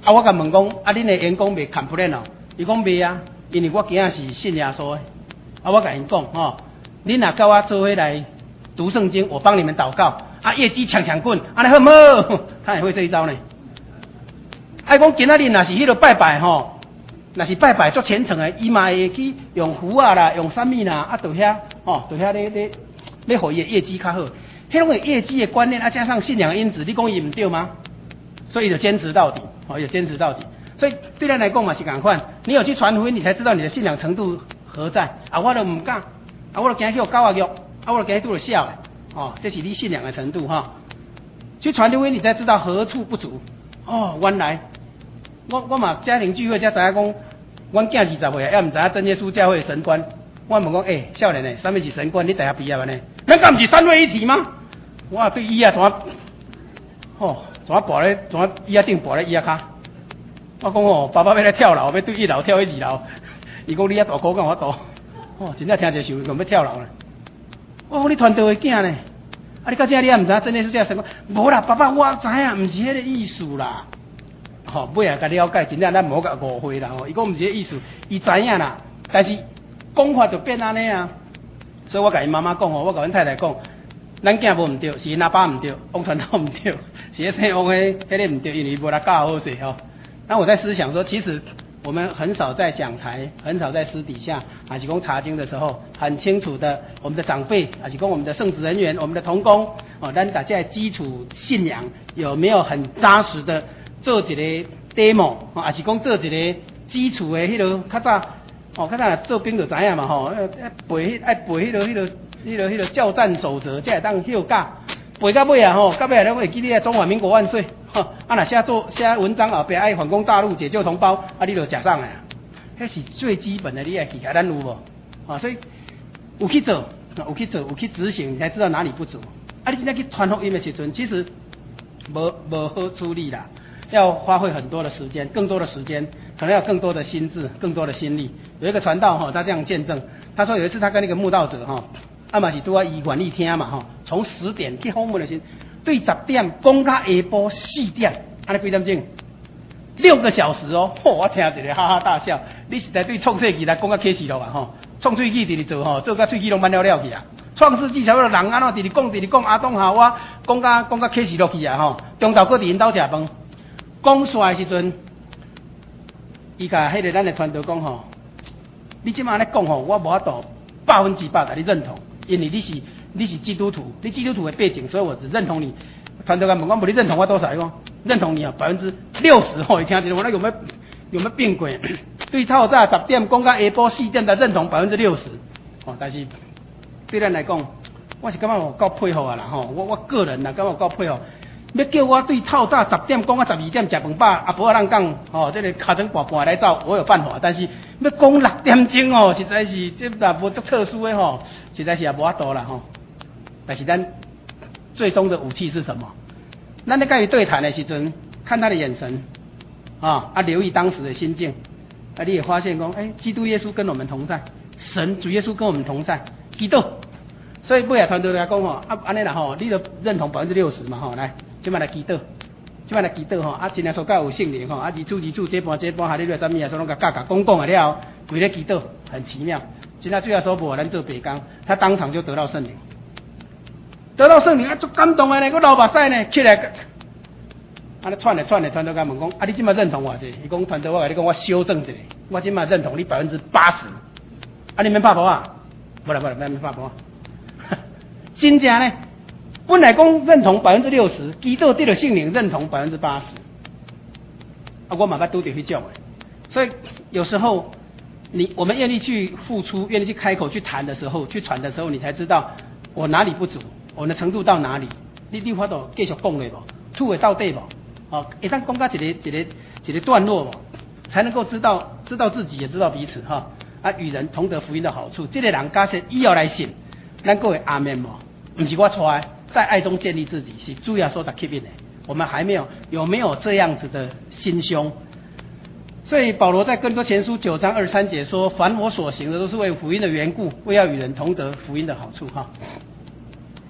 啊，我甲问讲，啊，恁的员工袂 complain 哦？伊讲袂啊，因为我今仔是信耶稣的。啊，我甲因讲吼，恁若跟我做伙来读圣经，我帮你们祷告。啊，业绩抢抢棍，安尼好唔好？他也会这一招呢。啊，讲今仔日若是迄个拜拜吼，若是拜拜做虔诚的，伊嘛会去用符啊啦，用啥物啦，啊，到遐吼，到遐咧咧，要互伊的业绩较好。迄种业绩的观念啊，加上信仰的因子，你讲伊唔对吗？所以就坚持到底，哦，就坚持到底。所以对咱来讲嘛是共款，你有去传福音，你才知道你的信仰程度何在。啊，我都唔敢，啊，我都惊去狗啊肉，啊，我都惊去拄着笑诶。哦，这是你信仰的程度哈。去传福音，你才知道何处不足。哦，原来我我嘛家庭聚会才知影讲，阮囝二十岁啊，也唔知影真耶稣教会神官。我问讲，诶、欸，少年诶，什么是神官？你大学毕业完呢？咱敢唔是三位一体吗？我对伊啊，怎啊，哦，怎啊跋咧，怎啊伊啊顶跋咧伊啊骹。我讲哦，爸爸要来跳楼，要对一楼跳去二楼。伊讲你啊大高干我大，哦，真正听者想讲要跳楼咧。我讲你传道的囝呢？啊，你到这你也唔知影真耶稣教神官？无啦，爸爸我知影，唔是迄个意思啦。吼、哦，尾啊甲了解，真正咱唔好甲误会啦。吼，伊讲唔是迄个意思，伊知影啦，但是讲法就变安尼啊。所以我甲因妈妈讲吼，我甲阮太太讲，咱囝无唔对，是因阿爸唔对，王传道唔对，是迄生王迄迄个唔对，因为无来教好势吼。那我在思想说，其实我们很少在讲台，很少在私底下，还是讲查经的时候，很清楚的，我们的长辈，还是讲我们的圣职人员，我们的同工，哦，咱大家的基础信仰有没有很扎实的做一个 demo， 哦，还是讲做一个基础的迄个较早，哦，较早做兵就知影嘛，吼，爱背爱背迄个迄个迄个迄个教战守则，才会当休假，背到尾啊，吼，到尾啊，咱会记得中华民国万岁。吼，啊，若写做写文章后壁爱反攻大陆解救同胞，啊，你就食上来啊，迄是最基本的，你爱记下，咱有无？啊，所以有去做，有去做，有去执行，你才知道哪里不足。啊，你真正去传福音的时阵，其实无无好处理啦，要花费很多的时间，更多的时间，可能要更多的心智，更多的心力。有一个传道哈，他这样见证，他说有一次他跟那个慕道者哈，啊嘛是拄啊伊愿意听嘛哈，从十点去访问的时。对十点讲到下晡四点，安尼几点钟？六个小时哦！吼，我听一个哈哈大笑。你实在对创世纪来讲到启示录啊吼，创世纪伫咧做吼，做到喙齿拢慢了了去啊。创世纪差不多人安怎伫咧讲，伫咧讲阿东夏娃，讲到讲到启示录去啊吼。中昼搁伫因兜食饭，讲煞的时阵，伊甲迄个咱的传道讲吼，你即马安尼讲吼，我无法度百分之百甲你认同，因为你是。你是基督徒，你基督徒的背景，所以我只认同你。传道人问我，你认同我多少？讲认同你啊，百分之六十。吼，一听起来我那有没有有没有变鬼？对透早十点讲到下晡四点的认同百分之六十。哦，但是对咱来讲，我是感觉我够配合啊啦吼。我我个人啦，感觉够配合。要叫我对透早十点讲到十二点食饭饱，啊，无啊人讲吼，这个脚床半半来走，我有办法。但是要讲六点钟哦，实在是这也无足特殊的吼，实在是也无法度啦吼。但是咱最终的武器是什么？咱在跟伊对谈的时阵，看他的眼神，啊啊，留意当时的心境，啊，你也发现讲，哎、欸，基督耶稣跟我们同在，神主耶稣跟我们同在，基督。所以尾啊团队来讲吼，啊安尼啦吼，你就认同百分之六十嘛吼，来，即摆来祈祷，即摆来祈祷吼，啊，尽量说较有圣灵吼，啊，二主二主这半这半，哈你来啥物啊，说拢甲教教讲讲啊了后，规咧祈祷，很奇妙。今仔最后说无，咱做白工，他当场就得到圣灵。得到圣灵啊，足感动的呢，我流目屎呢，起来，啊，喘咧喘咧，传道甲问讲，啊，你即马认同偌济？伊讲传道，我甲你讲，我修正一下，我即马认同你百分之八十，啊，你免拍婆啊？不啦不啦，免免拍婆啊。真正呢，本来讲认同百分之六十，基督得了圣灵认同百分之八十，啊，我嘛捌拄着迄种的，所以有时候你我们愿意去付出，愿意去开口去谈的时候，去传的时候，你才知道我哪里不足。我的程度到哪里？你你法度继续讲咧无？吐会到底无？哦，一旦讲到一个一个一个段落无，才能够知道知道自己也知道彼此哈啊，与人同得福音的好处。这个人假设以后来信，咱各位阿门无？不是我错，在爱中建立自己是主要说的 keep in 的。我们还没有有没有这样子的心胸？所以保罗在哥林多前书九章二十三节说：“凡我所行的，都是为福音的缘故，为要与人同得福音的好处。”哈。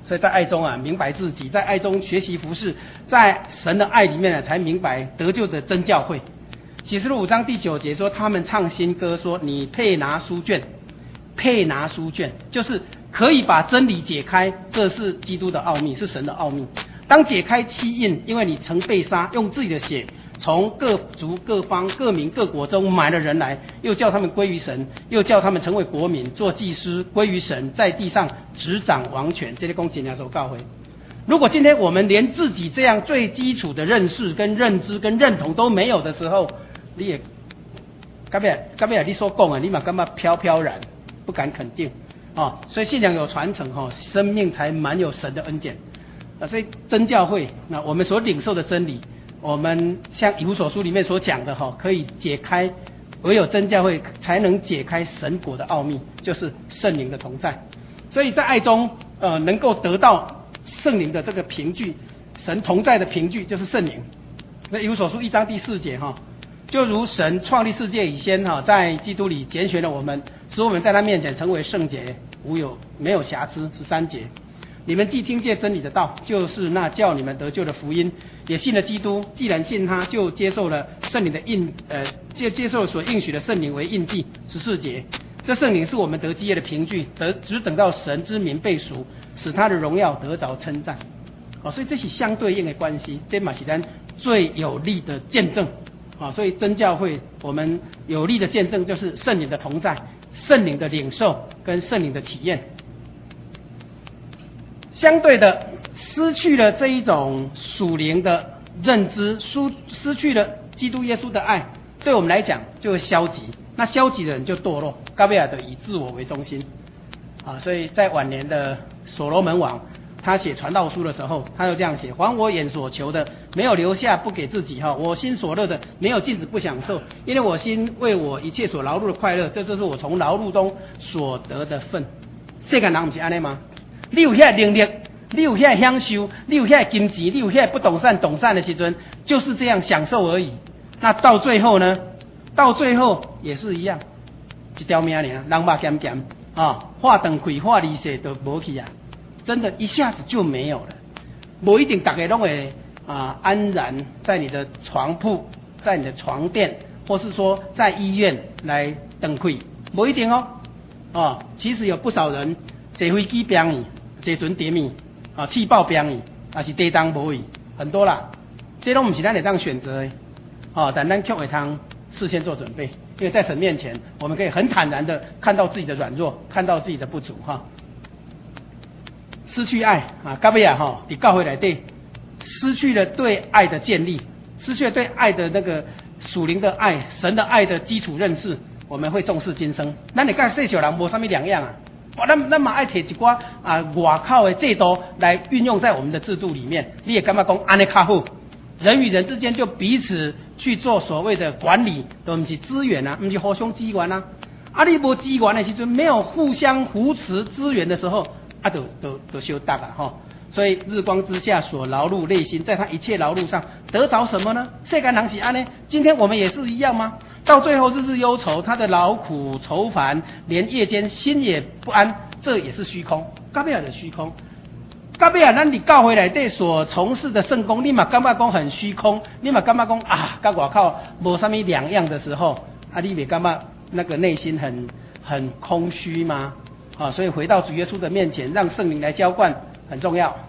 所以在爱中啊，明白自己，在爱中学习服事，在神的爱里面呢，才明白得救的真教会。启示录五章第九节说，他们唱新歌说，你配拿书卷，配拿书卷，就是可以把真理解开，这是基督的奥秘，是神的奥秘。当解开七印，因为你曾被杀，用自己的血从各族各方各民各国中买了人来，又叫他们归于神，又叫他们成为国民，做祭司，归于神，在地上执掌王权。这些公斤要受告回。如果今天我们连自己这样最基础的认识跟认知跟认同都没有的时候，你也干咩干咩你所讲啊，你嘛干嘛飘飘然，不敢肯定哦。所以信仰有传承哦，生命才满有神的恩典啊。所以真教会，那我们所领受的真理，我们像以弗所书里面所讲的哈，可以解开，唯有真教会才能解开神国的奥秘，就是圣灵的同在。所以在爱中，呃，能够得到圣灵的这个凭据，神同在的凭据就是圣灵。那以弗所书一章第四节哈，就如神创立世界以先哈，在基督里拣选了我们，使我们在他面前成为圣洁，无有没有瑕疵。十三节，你们既听见真理的道，就是那叫你们得救的福音，也信了基督。既然信他，就接受了圣灵的印，呃，接接受所应许的圣灵为印记。十四节，这圣灵是我们得基业的凭据，得只等到神之名被赎，使他的荣耀得着称赞。哦，所以这是相对应的关系，这嘛是咱最有力的见证。啊，所以真教会我们有力的见证就是圣灵的同在、圣灵的领受跟圣灵的体验。相对的，失去了这一种属灵的认知，失失去了基督耶稣的爱，对我们来讲就会消极。那消极的人就堕落，嘎贝尔的以自我为中心。啊，所以在晚年的所罗门王，他写传道书的时候，他就这样写：还我眼所求的，没有留下不给自己哈；我心所乐的，没有禁止不享受。因为我心为我一切所劳碌的快乐，这就是我从劳碌中所得的份。世间人不是安尼吗？你有遐能力，你有遐享受，你有遐金钱，你有遐不动产、动产的时阵，就是这样享受而已。那到最后呢？到最后也是一样，一条命尔，人肉咸咸啊，化长开化利息都无去啊。真的，一下子就没有了。不一定大家都会啊安然在你的床铺、在你的床垫，或是说在医院来等开，不一定哦。哦，其实有不少人坐飞机病去，坐船跌去，啊，气爆病去，还是地当无去，很多啦。这都不是咱会当选择的，哦，但咱却会当事先做准备，因为在神面前，我们可以很坦然的看到自己的软弱，看到自己的不足哈。失去爱啊，到尾啊哈，你教会内底失去了对爱的建立，失去了对爱的那个属灵的爱、神的爱的基础认识，我们会重视今生。咱你跟世俗人无啥物两样啊，哇，咱咱嘛爱摕一寡啊外口的制度来运用在我们的制度里面，你也感觉讲安尼较好。人与人之间就彼此去做所谓的管理，都不是资源啊，不是互相支援啊。啊，你无支援的时阵，没有互相扶持资源的时候，啊，都都都修大啊哈。所以日光之下所劳碌内心，在他一切劳碌上得着什么呢？世间人是安呢？今天我们也是一样吗？到最后日日忧愁，他的劳苦愁烦，连夜间心也不安，这也是虚空，到尾的虚空。到尾啊，咱伫教会内底所从事的圣工，你嘛感觉讲很虚空，你嘛感觉讲啊，跟外口无啥物两样的时候，啊，你袂感觉那个内心很很空虚吗？啊，所以回到主耶稣的面前，让圣灵来浇灌很重要。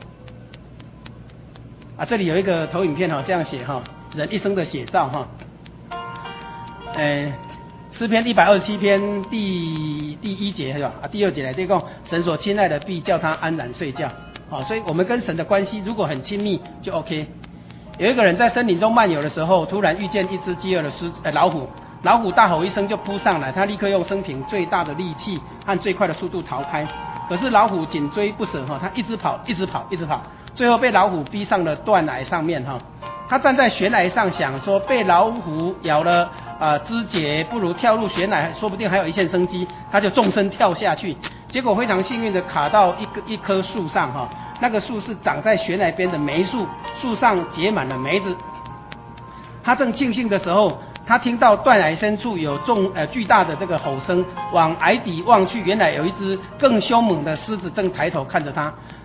啊，这里有一个投影片哈，这样写哈，人一生的写照哈。诶，诗篇一百二十七篇第第一节是吧？啊，第二节来对讲，神所亲爱的必叫他安然睡觉。啊，所以我们跟神的关系如果很亲密就 OK。有一个人在森林中漫游的时候，突然遇见一只饥饿的狮呃老虎，老虎大吼一声就扑上来，他立刻用生平最大的力气和最快的速度逃开。可是老虎紧追不舍哈，他一直跑，一直跑，一直跑，最后被老虎逼上了断崖上面哈。他站在悬崖上想说，被老虎咬了啊、呃、肢解，不如跳入悬崖，说不定还有一线生机。他就纵身跳下去，结果非常幸运的卡到一个一棵树上哈，那个树是长在悬崖边的梅树，树上结满了梅子。他正庆幸的时候，他听到断崖深处有重呃巨大的这个吼声，往崖底望去，原来有一只更凶猛的狮子正抬头看着他。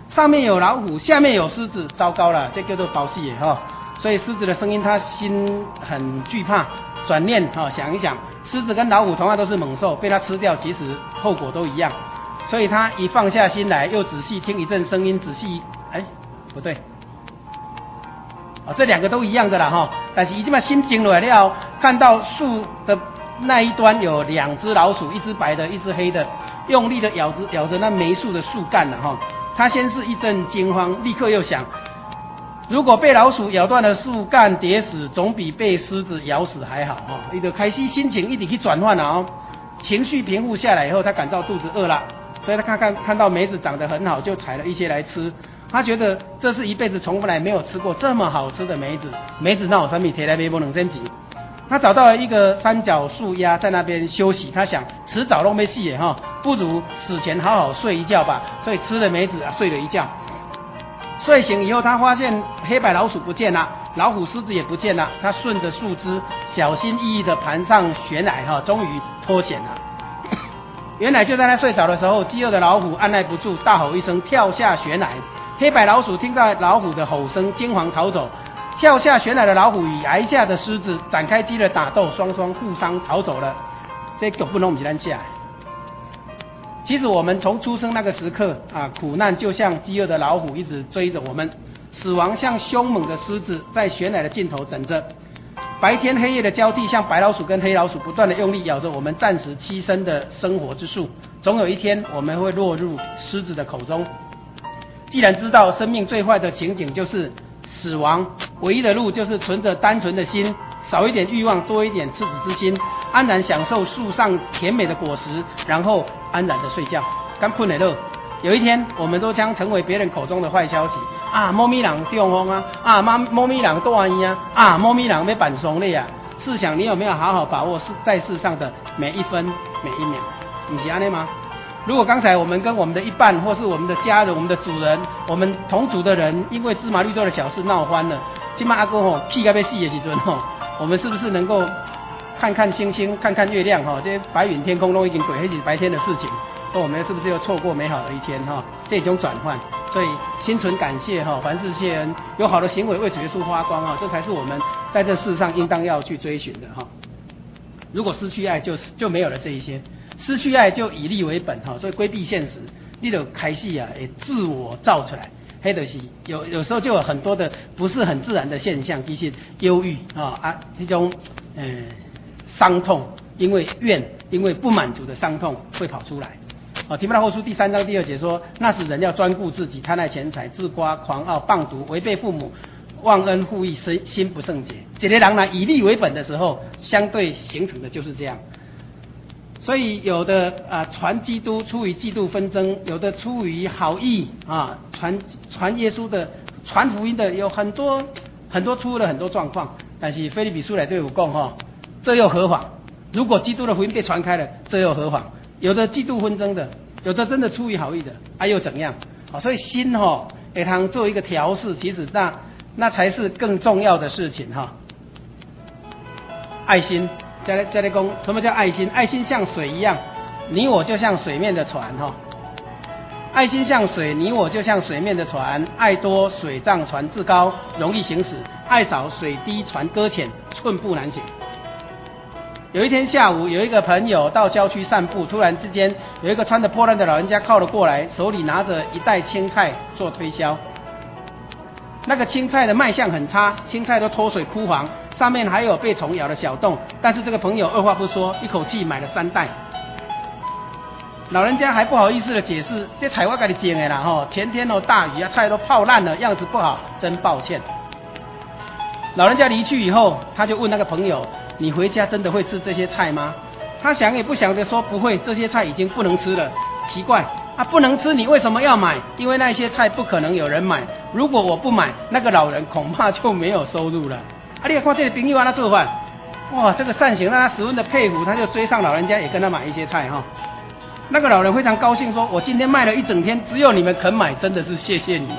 上面有老虎，下面有狮子，糟糕了，这叫做保戏耶哈。所以狮子的声音，他心很惧怕。转念哈、哦，想一想，狮子跟老虎同样都是猛兽，被它吃掉，其实后果都一样。所以他一放下心来，又仔细听一阵声音，仔细哎，不对，啊、哦，这两个都一样的啦哈、哦。但是一这么心静了了，看到树的那一端有两只老鼠，一只白的，一只黑的，用力的咬着咬着那梅树的树干了哈、哦。他先是一阵惊慌，立刻又想。如果被老鼠咬断了树干跌死，总比被狮子咬死还好哈。伊就开始心情一直去转换了哦，情绪平复下来以后，他感到肚子饿了，所以他看看看到梅子长得很好，就采了一些来吃。他觉得这是一辈子从来没有吃过这么好吃的梅子，梅子那有什么铁来梅不能升级。他找到了一个三角树丫在那边休息，他想迟早都没戏耶哈，不如死前好好睡一觉吧。所以吃了梅子啊，睡了一觉。睡醒以后，他发现黑白老鼠不见了，老虎、狮子也不见了。他顺着树枝小心翼翼地盘上悬崖，哈，终于脱险了。原来就在他睡着的时候，饥饿的老虎按耐不住，大吼一声，跳下悬崖。黑白老鼠听到老虎的吼声，惊慌逃走。跳下悬崖的老虎与崖下的狮子展开激烈打斗，双双互伤逃走了。这个不能我们单下来。其实我们从出生那个时刻啊，苦难就像饥饿的老虎一直追着我们，死亡像凶猛的狮子在悬崖的尽头等着。白天黑夜的交替，像白老鼠跟黑老鼠不断的用力咬着我们暂时栖身的生活之树，总有一天我们会落入狮子的口中。既然知道生命最坏的情景就是死亡，唯一的路就是存着单纯的心，少一点欲望，多一点赤子之心，安然享受树上甜美的果实，然后安然的睡觉。刚困了乐，有一天我们都将成为别人口中的坏消息啊！猫咪狼中风啊！啊，猫猫咪狼大意啊！啊，猫咪狼被板松了呀！试想你有没有好好把握是在世上的每一分每一秒？你是安内吗？如果刚才我们跟我们的一半，或是我们的家人、我们的主人、我们同族的人，因为芝麻绿豆的小事闹翻了，今晚阿哥吼屁该被死的时阵吼，我们是不是能够看看星星、看看月亮哈？这些白云天空都已经鬼黑是白天的事情，那我们是不是又错过美好的一天哈？这种转换，所以心存感谢哈，凡事谢恩，有好的行为为主耶稣发光哈，这才是我们在这世上应当要去追寻的哈。如果失去爱就，就就没有了这一些。失去爱就以利为本哈，所以规避现实，你就开始啊，也自我造出来，黑的是有有时候就有很多的不是很自然的现象，其实忧郁啊啊这种呃伤痛，因为怨，因为不满足的伤痛会跑出来。啊，提摩太后书第三章第二节说，那时人要专顾自己，贪爱钱财，自夸狂傲，谤毒，违背父母，忘恩负义，心心不圣洁。这类人呢，以利为本的时候，相对形成的就是这样。所以有的啊传基督出于嫉妒纷争，有的出于好意啊传传耶稣的传福音的有很多很多出了很多状况。但是腓立比书来对我讲哈，这又何妨？如果基督的福音被传开了，这又何妨？有的嫉妒纷争的，有的真的出于好意的，啊又怎样？啊，所以心哈给他做一个调试，其实那那才是更重要的事情哈。爱心。再来再来讲，什么叫爱心？爱心像水一样，你我就像水面的船哈。爱心像水，你我就像水面的船。爱多水涨船自高，容易行驶；爱少水低船搁浅，寸步难行。有一天下午，有一个朋友到郊区散步，突然之间有一个穿着破烂的老人家靠了过来，手里拿着一袋青菜做推销。那个青菜的卖相很差，青菜都脱水枯黄。上面还有被虫咬的小洞，但是这个朋友二话不说，一口气买了三袋。老人家还不好意思的解释，这菜我给你种的啦吼，前天哦大雨啊，菜都泡烂了，样子不好，真抱歉。老人家离去以后，他就问那个朋友，你回家真的会吃这些菜吗？他想也不想的说不会，这些菜已经不能吃了。奇怪啊，不能吃你为什么要买？因为那些菜不可能有人买，如果我不买，那个老人恐怕就没有收入了。啊！你看这个朋友他做饭，哇，这个善行让他十分的佩服，他就追上老人家，也跟他买一些菜哈。那个老人非常高兴，说：“我今天卖了一整天，只有你们肯买，真的是谢谢你们。”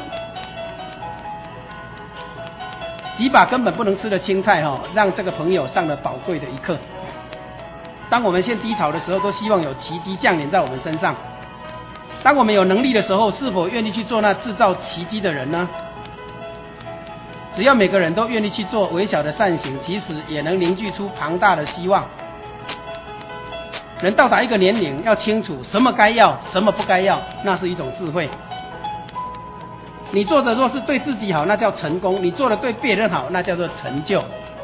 几把根本不能吃的青菜哈，让这个朋友上了宝贵的一课。当我们陷低潮的时候，都希望有奇迹降临在我们身上。 当我们有能力的时候，是否愿意去做那制造奇迹的人呢？只要每个人都愿意去做微小的善行，其实也能凝聚出庞大的希望。人到达一个年龄，要清楚什么该要，什么不该要，那是一种智慧。你做的若是对自己好，那叫成功；你做的对别人好，那叫做成就。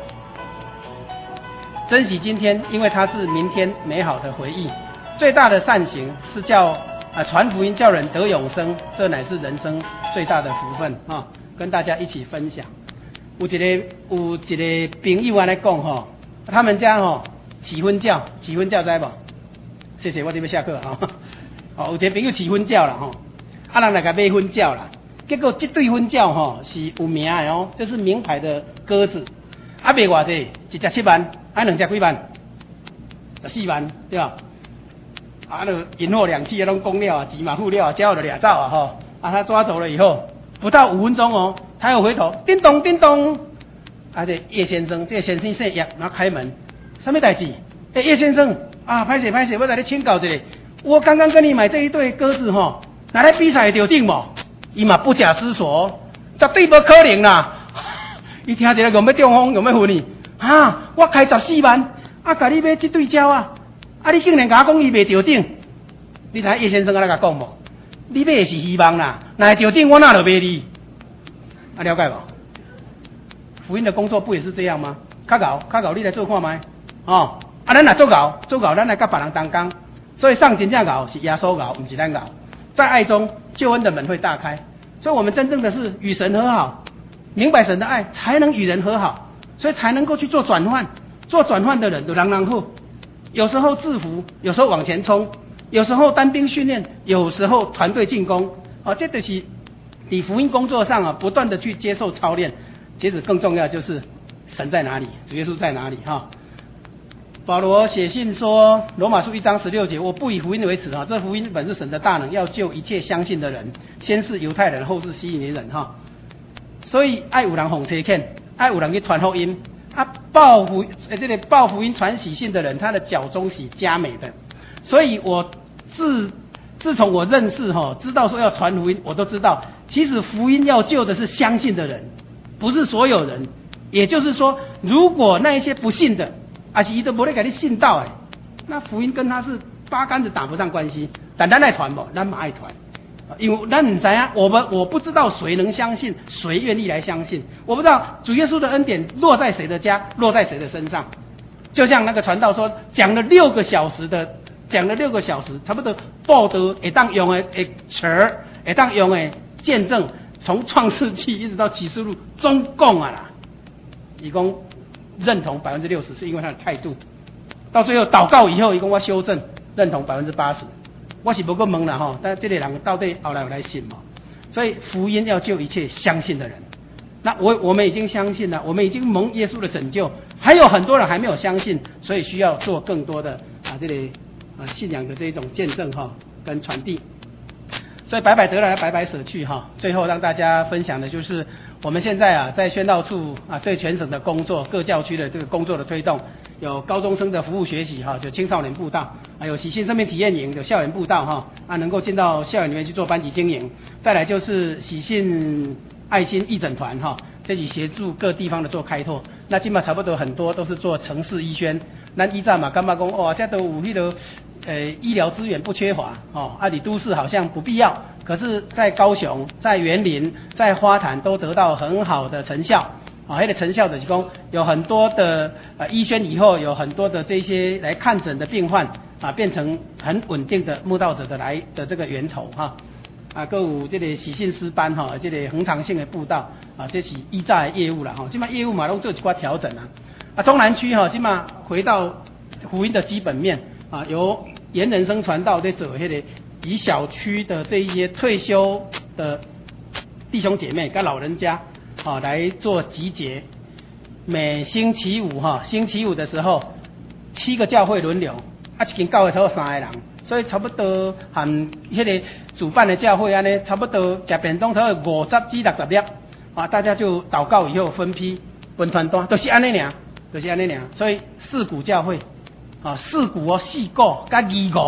珍惜今天，因为它是明天美好的回忆。最大的善行是叫啊传福音，叫人得永生，这乃是人生最大的福分啊！跟大家一起分享。有一个有一个朋友安尼讲吼，他们家吼起婚教，起婚教知无？谢谢，我这边下课啊。哦，有一个朋友起婚教啦吼，啊人来甲买婚教啦，结果这对婚教吼是有名的哦，这是名牌的鸽子，啊卖偌济，一只七万，啊两只几万，十四万，对吧？啊，那银货两讫啊，拢供了啊，钱嘛付了啊，交了俩照啊，吼，啊，他抓走了以后，不到五分钟哦，他又回头，叮咚叮咚，啊，这叶先生，这个先生姓叶，然后开门，什么代志？哎，叶先生，啊，拍谢拍谢，我来你请教一下，我刚刚跟你买这一对鸽子吼，拿来比赛会得定无？伊嘛不假思索，绝对无可能啦！伊听一个用要中风，用要昏去，啊，我开十四万，啊，甲你买这对鸟啊！啊！你竟然甲我讲伊袂着顶，你睇叶先生安尼甲讲无？你买的是希望啦，若会着顶，我哪就买你？啊，了解无？福音的工作不也是这样吗？较搞，较搞，你来做看卖哦。啊，咱若做搞，做搞，咱来甲别人同工。所以上真正搞是耶稣搞，不是咱搞。在爱中，救恩的门会大开。所以我们真正的是与神和好，明白神的爱，才能与人和好，所以才能够去做转换。做转换的人就人人好。有时候制服，有时候往前冲，有时候单兵训练，有时候团队进攻，啊，这就是你福音工作上啊，不断的去接受操练。其实更重要就是神在哪里，主耶稣在哪里哈。保罗写信说，罗马书一章十六节，我不以福音为耻哈，这福音本是神的大能，要救一切相信的人，先是犹太人，后是希利尼人哈。所以爱有人哄车劝，爱有人去传福音。啊，报福呃，这里报福音传喜信的人，他的脚中喜佳美的。所以我自自从我认识哈，知道说要传福音，我都知道，其实福音要救的是相信的人，不是所有人。也就是说，如果那一些不信的，啊是伊都无咧给你信道哎，那福音跟他是八竿子打不上关系。但咱爱传不，咱嘛爱传。因为咱唔知啊，我们我不知道谁能相信，谁愿意来相信。我不知道主耶稣的恩典落在谁的家，落在谁的身上。就像那个传道说，讲了六个小时的，讲了六个小时，差不多报得会当用的会词儿，会当用的见证，从创世纪一直到启示录，总共啊啦，一共认同百分之六十，是因为他的态度。到最后祷告以后，一共我修正认同百分之八十。我是不过问啦吼，但这类人到底后来有来信嘛？所以福音要救一切相信的人。那我我们已经相信了，我们已经蒙耶稣的拯救，还有很多人还没有相信，所以需要做更多的啊这里啊信仰的这种见证哈跟传递。所以白白得来，白白舍去哈。最后让大家分享的就是我们现在啊在宣道处啊对全省的工作，各教区的这个工作的推动。有高中生的服务学习哈，就青少年布道，还有喜信生命体验营，有校园布道哈，啊能够进到校园里面去做班级经营。再来就是喜信爱心义诊团哈，这是协助各地方的做开拓。那基本上差不多很多都是做城市医宣，咱医站嘛，干嘛讲哦，这都有迄个呃医疗资源不缺乏哦，啊，你都市好像不必要，可是在高雄、在园林、在花坛都得到很好的成效。啊，那个成效的是讲有很多的呃医宣以后，有很多的这些来看诊的病患啊，变成很稳定的慕道者的来的这个源头哈。啊，各有这个喜信师班哈，这个恒常性的布道啊，这是医诈的业务啦哈。今嘛业务嘛，拢做一寡调整啊。啊，中南区哈，今嘛回到福音的基本面啊，由原人生传道在做迄个以小区的这一些退休的弟兄姐妹跟老人家。啊，来做集结，每星期五哈，星期五的时候，七个教会轮流，啊，一间教会头有三个人，所以差不多含迄个主办的教会安尼，差不多食便当头有五十至六十粒，啊，大家就祷告以后分批分团单，都是安尼尔，都是安尼尔，所以四股教会，啊，四股哦，四股加二股，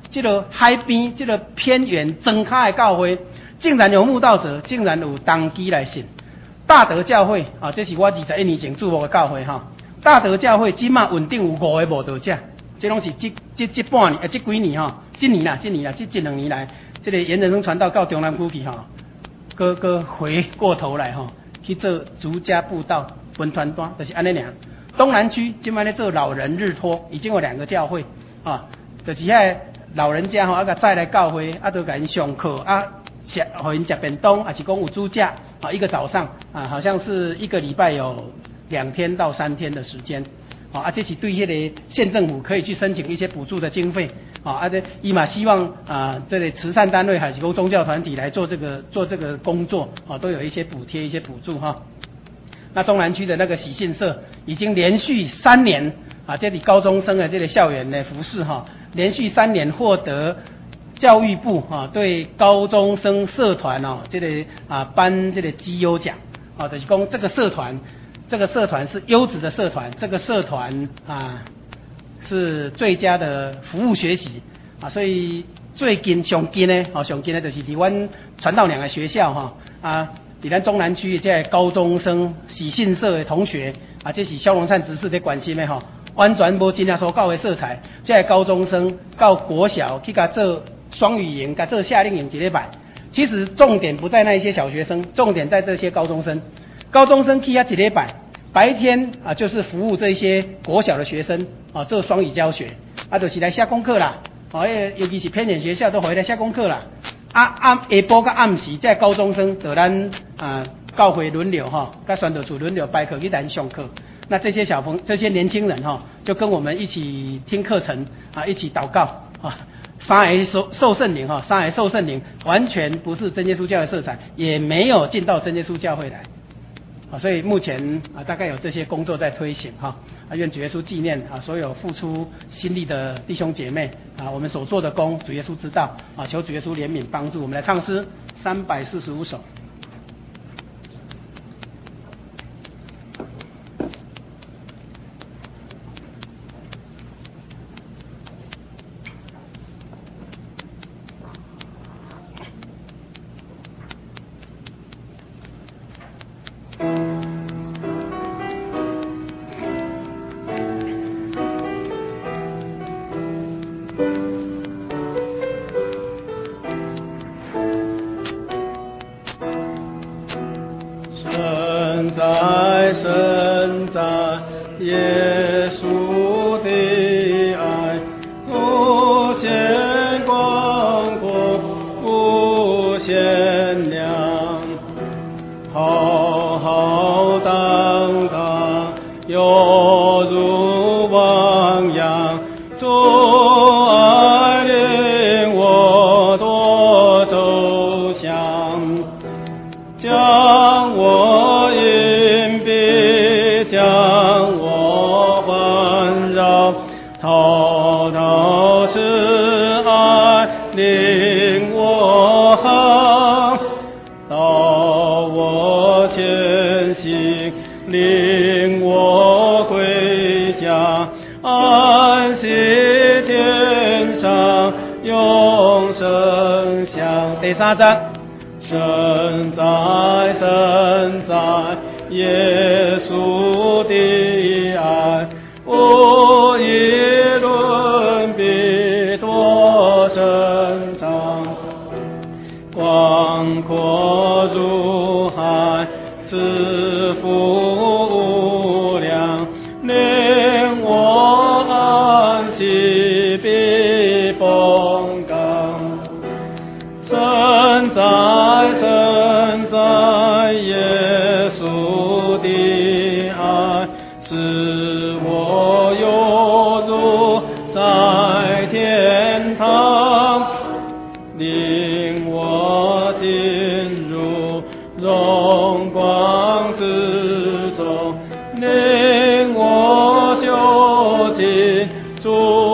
这个海边、这个偏远庄卡的教会，竟然有慕道者，竟然有当机来信。大德教会啊，这是我二十一年前注目的教会哈。大德教会即马稳定有五个慕道者，这拢是这这这半年，呃，这几年哈，今年啦，今年啦，这这两年来，这个严仁生传道到中南区去哈，哥哥回过头来哈，去做逐家布道分团单，就是安尼俩。东南区今摆咧做老人日托，已经有两个教会啊，就是遐老人家吼，啊，甲再来教会，啊，都甲因上课啊。吃，给人吃便当，还是讲有猪架啊？一个早上啊，好像是一个礼拜有两天到三天的时间，啊，这是对迄个县政府可以去申请一些补助的经费，啊，啊，这伊嘛希望啊，这类慈善单位还是讲宗教团体来做这个做这个工作，啊，都有一些补贴、一些补助哈。那中南区的那个喜信社已经连续三年啊，这里高中生的这个校园的服饰哈，连续三年获得。教育部啊，对高中生社团哦，这个啊颁这个绩优奖啊，就是讲这个社团，这个社团是优质的社团，这个社团啊是最佳的服务学习啊，所以最近上近呢，哦上近呢就是伫阮传道两个学校哈啊，伫咱中南区的这高中生喜信社的同学啊，这是萧荣善执事在关心的哈，完全无真正所教的色彩，这高中生到国小去甲做。双语营，甲做夏令营一礼拜，其实重点不在那一些小学生，重点在这些高中生。高中生去遐一礼拜，白天啊就是服务这些国小的学生啊做双语教学，啊就是来写功课啦，哦，尤其是偏远学校都回来写功课啦。啊暗下晡甲暗时，这高中生就咱啊教会轮流哈，甲宣导处轮流排课去咱上课。那这些小朋这些年轻人哈，就跟我们一起听课程啊，一起祷告啊。三个受受圣灵哈，三个受圣灵完全不是真耶稣教的色彩，也没有进到真耶稣教会来，啊，所以目前啊大概有这些工作在推行哈，啊愿主耶稣纪念啊所有付出心力的弟兄姐妹啊，我们所做的工主耶稣知道啊，求主耶稣怜悯帮助，我们来唱诗三百四十五首。第三章，神在，神在，耶稣的爱，无与伦比，多深长，广阔如海，慈父无量，令我安息避风港。神在，神在，耶稣的爱使我有如在天堂，令我进入荣光之中，令我就近主